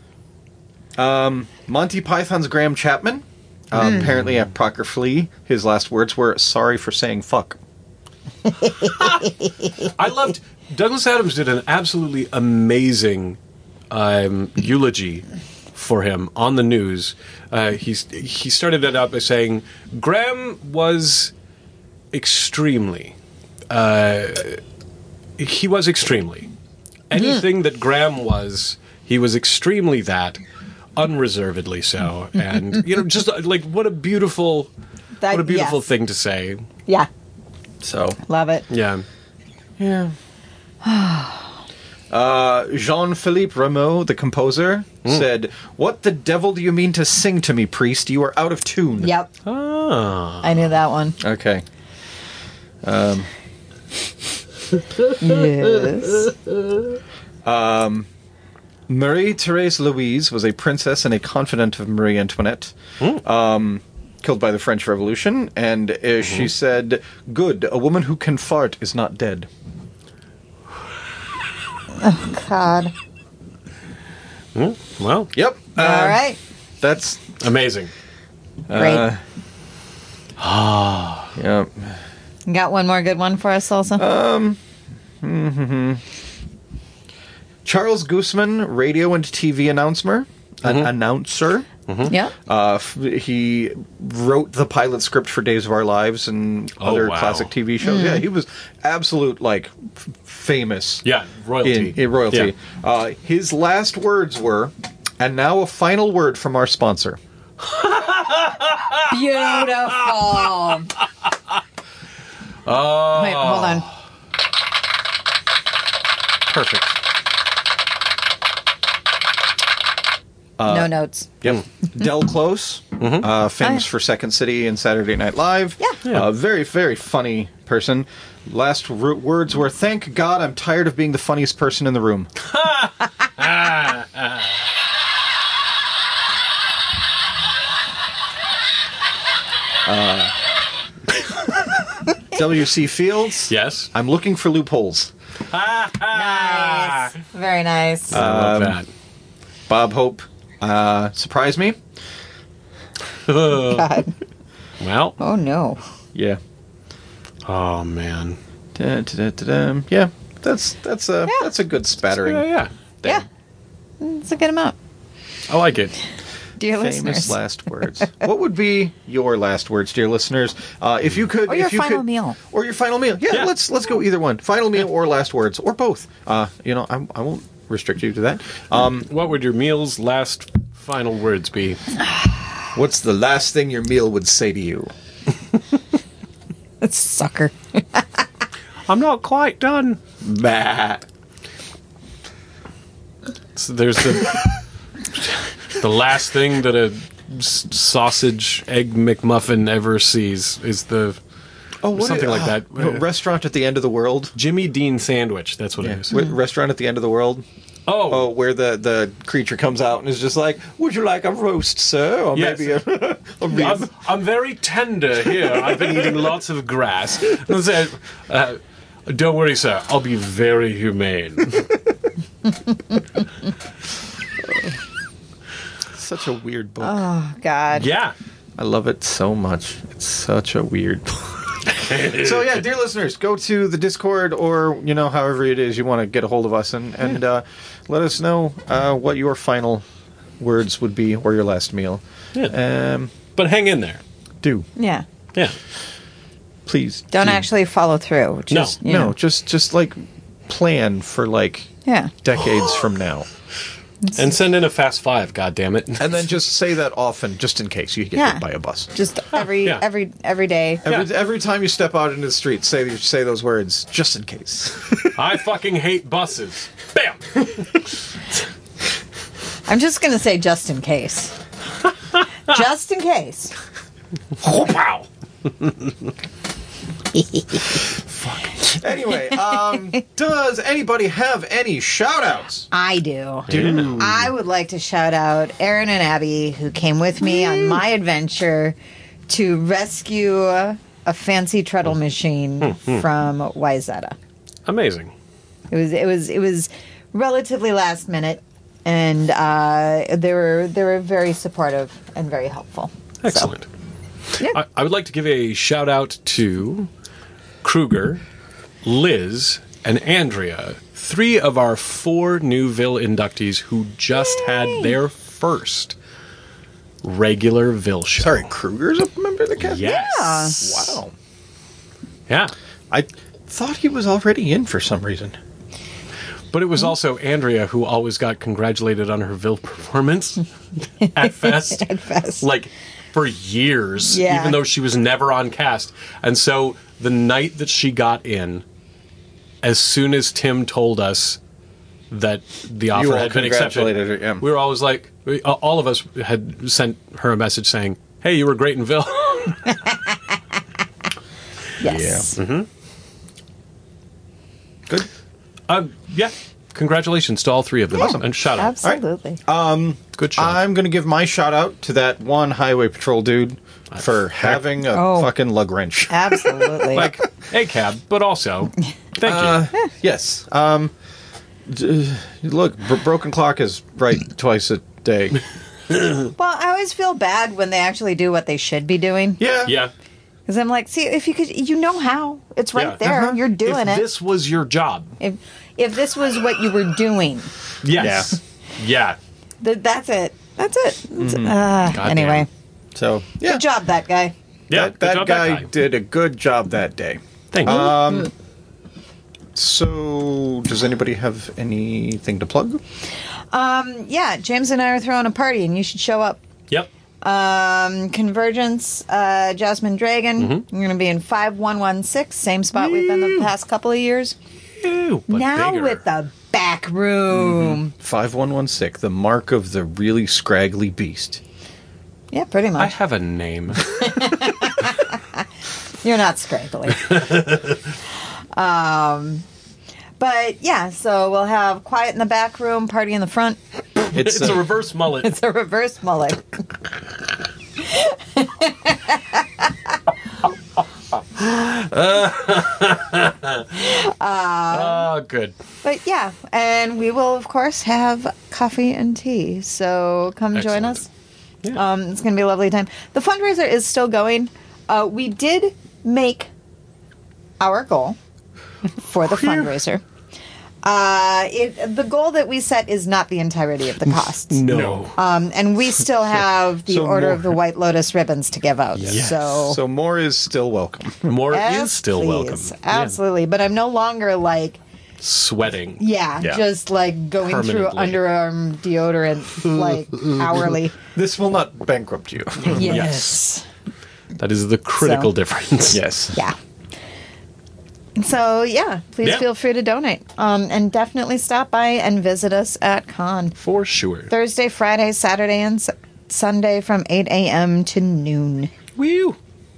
Monty Python's Graham Chapman, uh, apparently at Proctor Flea, his last words were, "Sorry for saying fuck." I loved. Douglas Adams did an absolutely amazing um, eulogy for him on the news. Uh, he's, he started it out by saying, Graham was extremely. Uh, he was extremely. Anything that Graham was, he was extremely that. Unreservedly so. And, you know, just uh, like, what a beautiful. That- what a beautiful yes. thing to say. Yeah, So, love it. Yeah. yeah. uh, Jean-Philippe Rameau, the composer, said, "What the devil do you mean to sing to me, priest? You are out of tune." Yep, Ah. I knew that one. Okay. Yes. Marie-Thérèse Louise was a princess and a confidant of Marie Antoinette, um, killed by the French Revolution, and uh, she said, "Good, a woman who can fart is not dead." God. Well, Yep. All um, right. That's... amazing. Great. Uh, yep. You got one more good one for us, also? Charles Guzman, radio and T V announcer, an announcer. Yep. Uh, f- he wrote the pilot script for Days of Our Lives and Oh, other wow. classic T V shows. Yeah, he was absolute, like, f- famous. Yeah, royalty. In, in royalty. Yeah. Uh, his last words were, "And now a final word from our sponsor." Beautiful. Oh, Wait, hold on. Perfect. No notes. Yep. Del Close, uh, famous Hi. for Second City and Saturday Night Live. Yeah. Yeah. Uh, very, very funny person. Last r- words were, "Thank God I'm tired of being the funniest person in the room." uh, W C Fields. yes. I'm looking for loopholes. Nice. Very nice. I love Um, that. Bob Hope uh, surprised me. God. Well, Oh, no. Yeah. oh man. Da, da, da, da, da. Yeah. That's that's a Yeah. that's a good spattering. Yeah, yeah. thing. Yeah. It's a good amount. I like it. Dear Famous listeners. last words. What would be your last words, dear listeners? Uh, if you could, Or your if you final could, meal. or your final meal. Yeah, Yeah. let's let's go either one. Final meal or last words or both. Uh, you know, I, I won't restrict you to that. Um, What would your meal's last final words be? what's the last thing your meal would say to you? Sucker. I'm not quite done. Bah. So there's the the last thing that a s- sausage egg McMuffin ever sees. Is the Oh, what something it- like uh, that. r- restaurant at the end of the world. Jimmy Dean sandwich. That's what it is. W- Restaurant at the end of the world. Oh, Oh, where the, the creature comes out and is just like, "Would you like a roast, sir?" Or Yes. maybe a, a rib. I'm, I'm very tender here. I've been eating lots of grass. And said, uh, don't worry, sir. I'll be very humane. Such a weird book. Oh, God. Yeah. I love it so much. It's such a weird book. So yeah, dear listeners, go to the Discord or, you know, however it is you want to get a hold of us and, and uh, let us know uh, what your final words would be or your last meal. Yeah. Um, But hang in there. do. Yeah. Yeah. Please. Don't do. actually follow through. Just, you No, know. just just like plan for like Yeah. decades from now. And send in a fast five, goddammit. And then just say that often just in case you get Yeah. hit by a bus. Just every yeah. every every day. Every, Yeah. every time you step out into the street, say say those words just in case. I fucking hate buses. Bam! I'm just gonna say just in case. Just in case. Wow. Anyway, um, does anybody have any shout outs? I do. Dude. I would like to shout out Aaron and Abby, who came with me on my adventure to rescue a fancy treadle machine from Wyzetta. Amazing. It was it was it was relatively last minute, and uh, they were they were very supportive and very helpful. So, Excellent. yeah. I, I would like to give a shout out to Kruger, Liz, and Andrea, three of our four Newville inductees who just had their first regular Ville show. Sorry, Kruger's a member of the cast? Yes. Wow. Yeah. I thought he was already in for some reason. But it was also Andrea who always got congratulated on her Ville performance at Fest. At Fest. Like, for years, Yeah. even though she was never on cast. And so the night that she got in, as soon as Tim told us that the offer You all had been accepted, congratulated her, yeah. we were always like, we, uh, all of us had sent her a message saying, hey, you were great in Ville. Yes. Good. um, yeah. Congratulations to all three of them. Awesome. And shout out. Absolutely. Good shout. I'm going to give my shout out to that one highway patrol dude for having a Oh. fucking lug wrench. Absolutely. like a cab, but also thank you. Yes. Um, d- look, bro- broken clock is right twice a day. well, I always feel bad when they actually do what they should be doing. Yeah. Yeah. Because I'm like, see, if you could, you know how. It's right Yeah. there. Uh-huh. You're doing if it. this was your job. if if this was what you were doing, Yes. Yeah. th- that's it. That's it. That's Mm-hmm. uh, Goddamn. anyway, So, yeah. good job, that guy. Yeah. that good that job, guy did a good job that day. Thank you. Um, so, does anybody have anything to plug? Um, yeah, James and I are throwing a party, and you should show up. yep. Um, Convergence, uh, Jasmine Dragon. Mm-hmm. You're going to be in five one one six, same spot we've been the past couple of years. Ew, but now bigger. with the back room. five one one six, the mark of the really scraggly beast. Yeah, pretty I much. have a name. You're not scraggly. um, but yeah, so we'll have quiet in the back room, party in the front. It's, It's uh, a reverse mullet. It's a reverse mullet. Oh, good. But yeah, and we will of course have coffee and tea. So come join Excellent. us. Yeah. Um, it's going to be a lovely time. The fundraiser is still going. Uh, we did make our goal for the fundraiser. Uh, it, the goal that we set is not the entirety of the costs. no. Um, and we still have the So Order more- of the White Lotus ribbons to give out. So, so more is still welcome. More yes, is still please. welcome. Absolutely. But I'm no longer like, Yeah. Sweating. yeah, Yeah. just like going through Permanently. underarm deodorant like hourly. This will not bankrupt you. Yes. That is the critical So- difference. Yes. Yeah. So, yeah, please Yeah. feel free to donate. Um, and definitely stop by and visit us at Con. For sure. Thursday, Friday, Saturday, and Su- Sunday from eight a.m. to noon. Woo!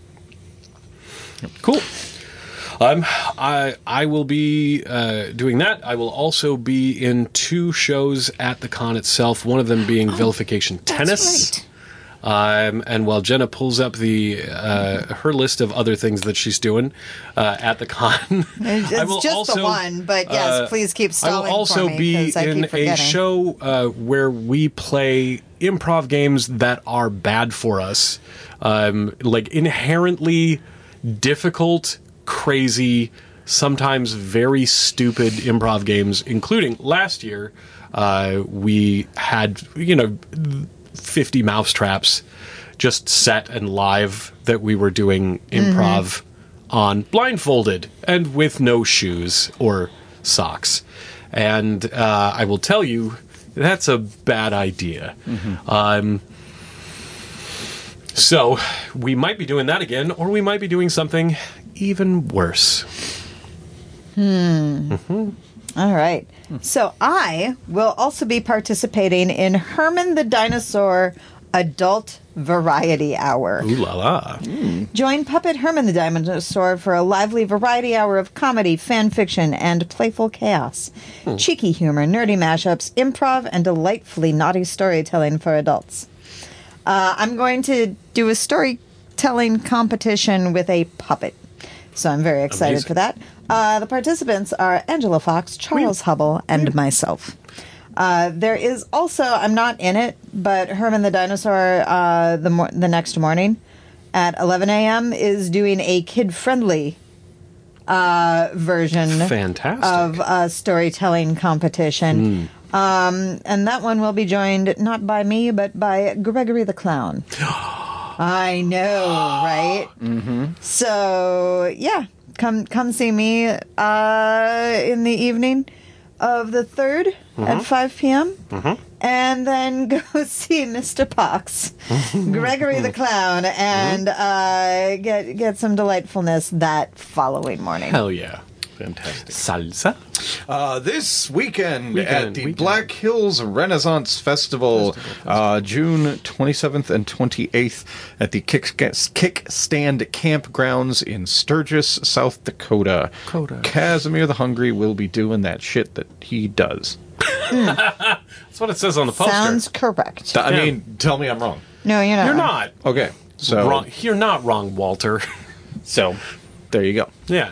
Cool. Um, I I will be uh, doing that. I will also be in two shows at the con itself. One of them being Vilification Tennis. That's right. Um, and while Jenna pulls up the uh, her list of other things that she's doing uh, at the con, It's I will just also, the one, but yes, uh, please keep I stalling will also for me, be 'cause I in keep a forgetting. show uh, where we play improv games that are bad for us, um, like inherently difficult, crazy, sometimes very stupid improv games. Including last year, uh, we had you know. fifty mousetraps just set and live that we were doing improv mm-hmm. on blindfolded and with no shoes or socks. And uh, I will tell you, that's a bad idea. Mm-hmm. Um, so we might be doing that again, or we might be doing something even worse. Hmm. Mm-hmm. All right. So I will also be participating in Herman the Dinosaur Adult Variety Hour. Ooh la la. Mm. Join Puppet Herman the Dinosaur for a lively variety hour of comedy, fan fiction, and playful chaos. Hmm. Cheeky humor, nerdy mashups, improv, and delightfully naughty storytelling for adults. Uh, I'm going to do a storytelling competition with a puppet. So I'm very excited Amazing. for that. Uh, the participants are Angela Fox, Charles Hubble, and myself. Uh, there is also, I'm not in it, but Herman the Dinosaur uh, the mor- the next morning at eleven a.m. is doing a kid-friendly uh, version Fantastic. of a storytelling competition. Mm. Um, and that one will be joined not by me, but by Gregory the Clown. I know, right? Mm-hmm. So, yeah, come come see me uh, in the evening of the third mm-hmm. at five p.m. Mm-hmm. And then go see Mister Pox, Gregory the Clown, and uh, get get some delightfulness that following morning. Hell yeah. Fantastic. Salsa? Uh, this weekend, Weekend, at the weekend. Black Hills Renaissance Festival, Festival, uh, June twenty-seventh and twenty-eighth at the Kick, Kickstand Campgrounds in Sturgis, South Dakota. Dakota. Casimir the Hungry will be doing that shit that he does. That's what it says on the poster. Sounds correct. I Yeah. mean, tell me I'm wrong. No, you're not. You're not. Okay, so wrong. You're not wrong, Walter. so there you go. Yeah.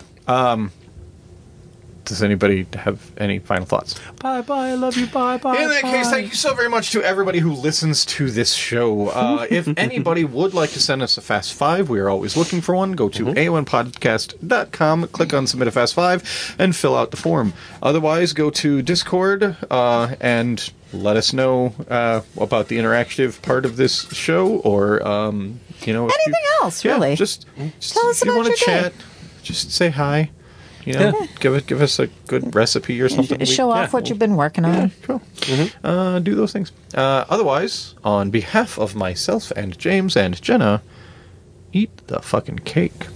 Does anybody have any final thoughts? Bye bye, I love you, bye bye. In that bye. case, thank you so very much to everybody who listens to this show. Uh, if anybody would like to send us a Fast Five, we are always looking for one. Go to mm-hmm. A O N podcast dot com, click on Submit a Fast Five, and fill out the form. Otherwise, go to Discord uh, and let us know uh, about the interactive part of this show, or um, you know, if anything you, else, yeah, really. Just, just Tell us if you about want to your chat, just say hi. You know, Yeah. give it, give us a good recipe or something. Show We- off yeah, what you've been working on. Cool. Mm-hmm. Uh, do those things. Uh, otherwise, on behalf of myself and James and Jenna, eat the fucking cake.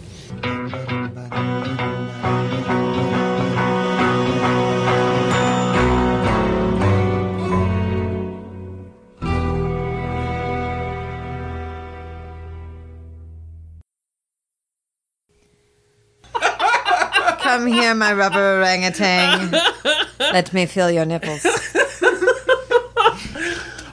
Come here, my rubber orangutan. Let me feel your nipples.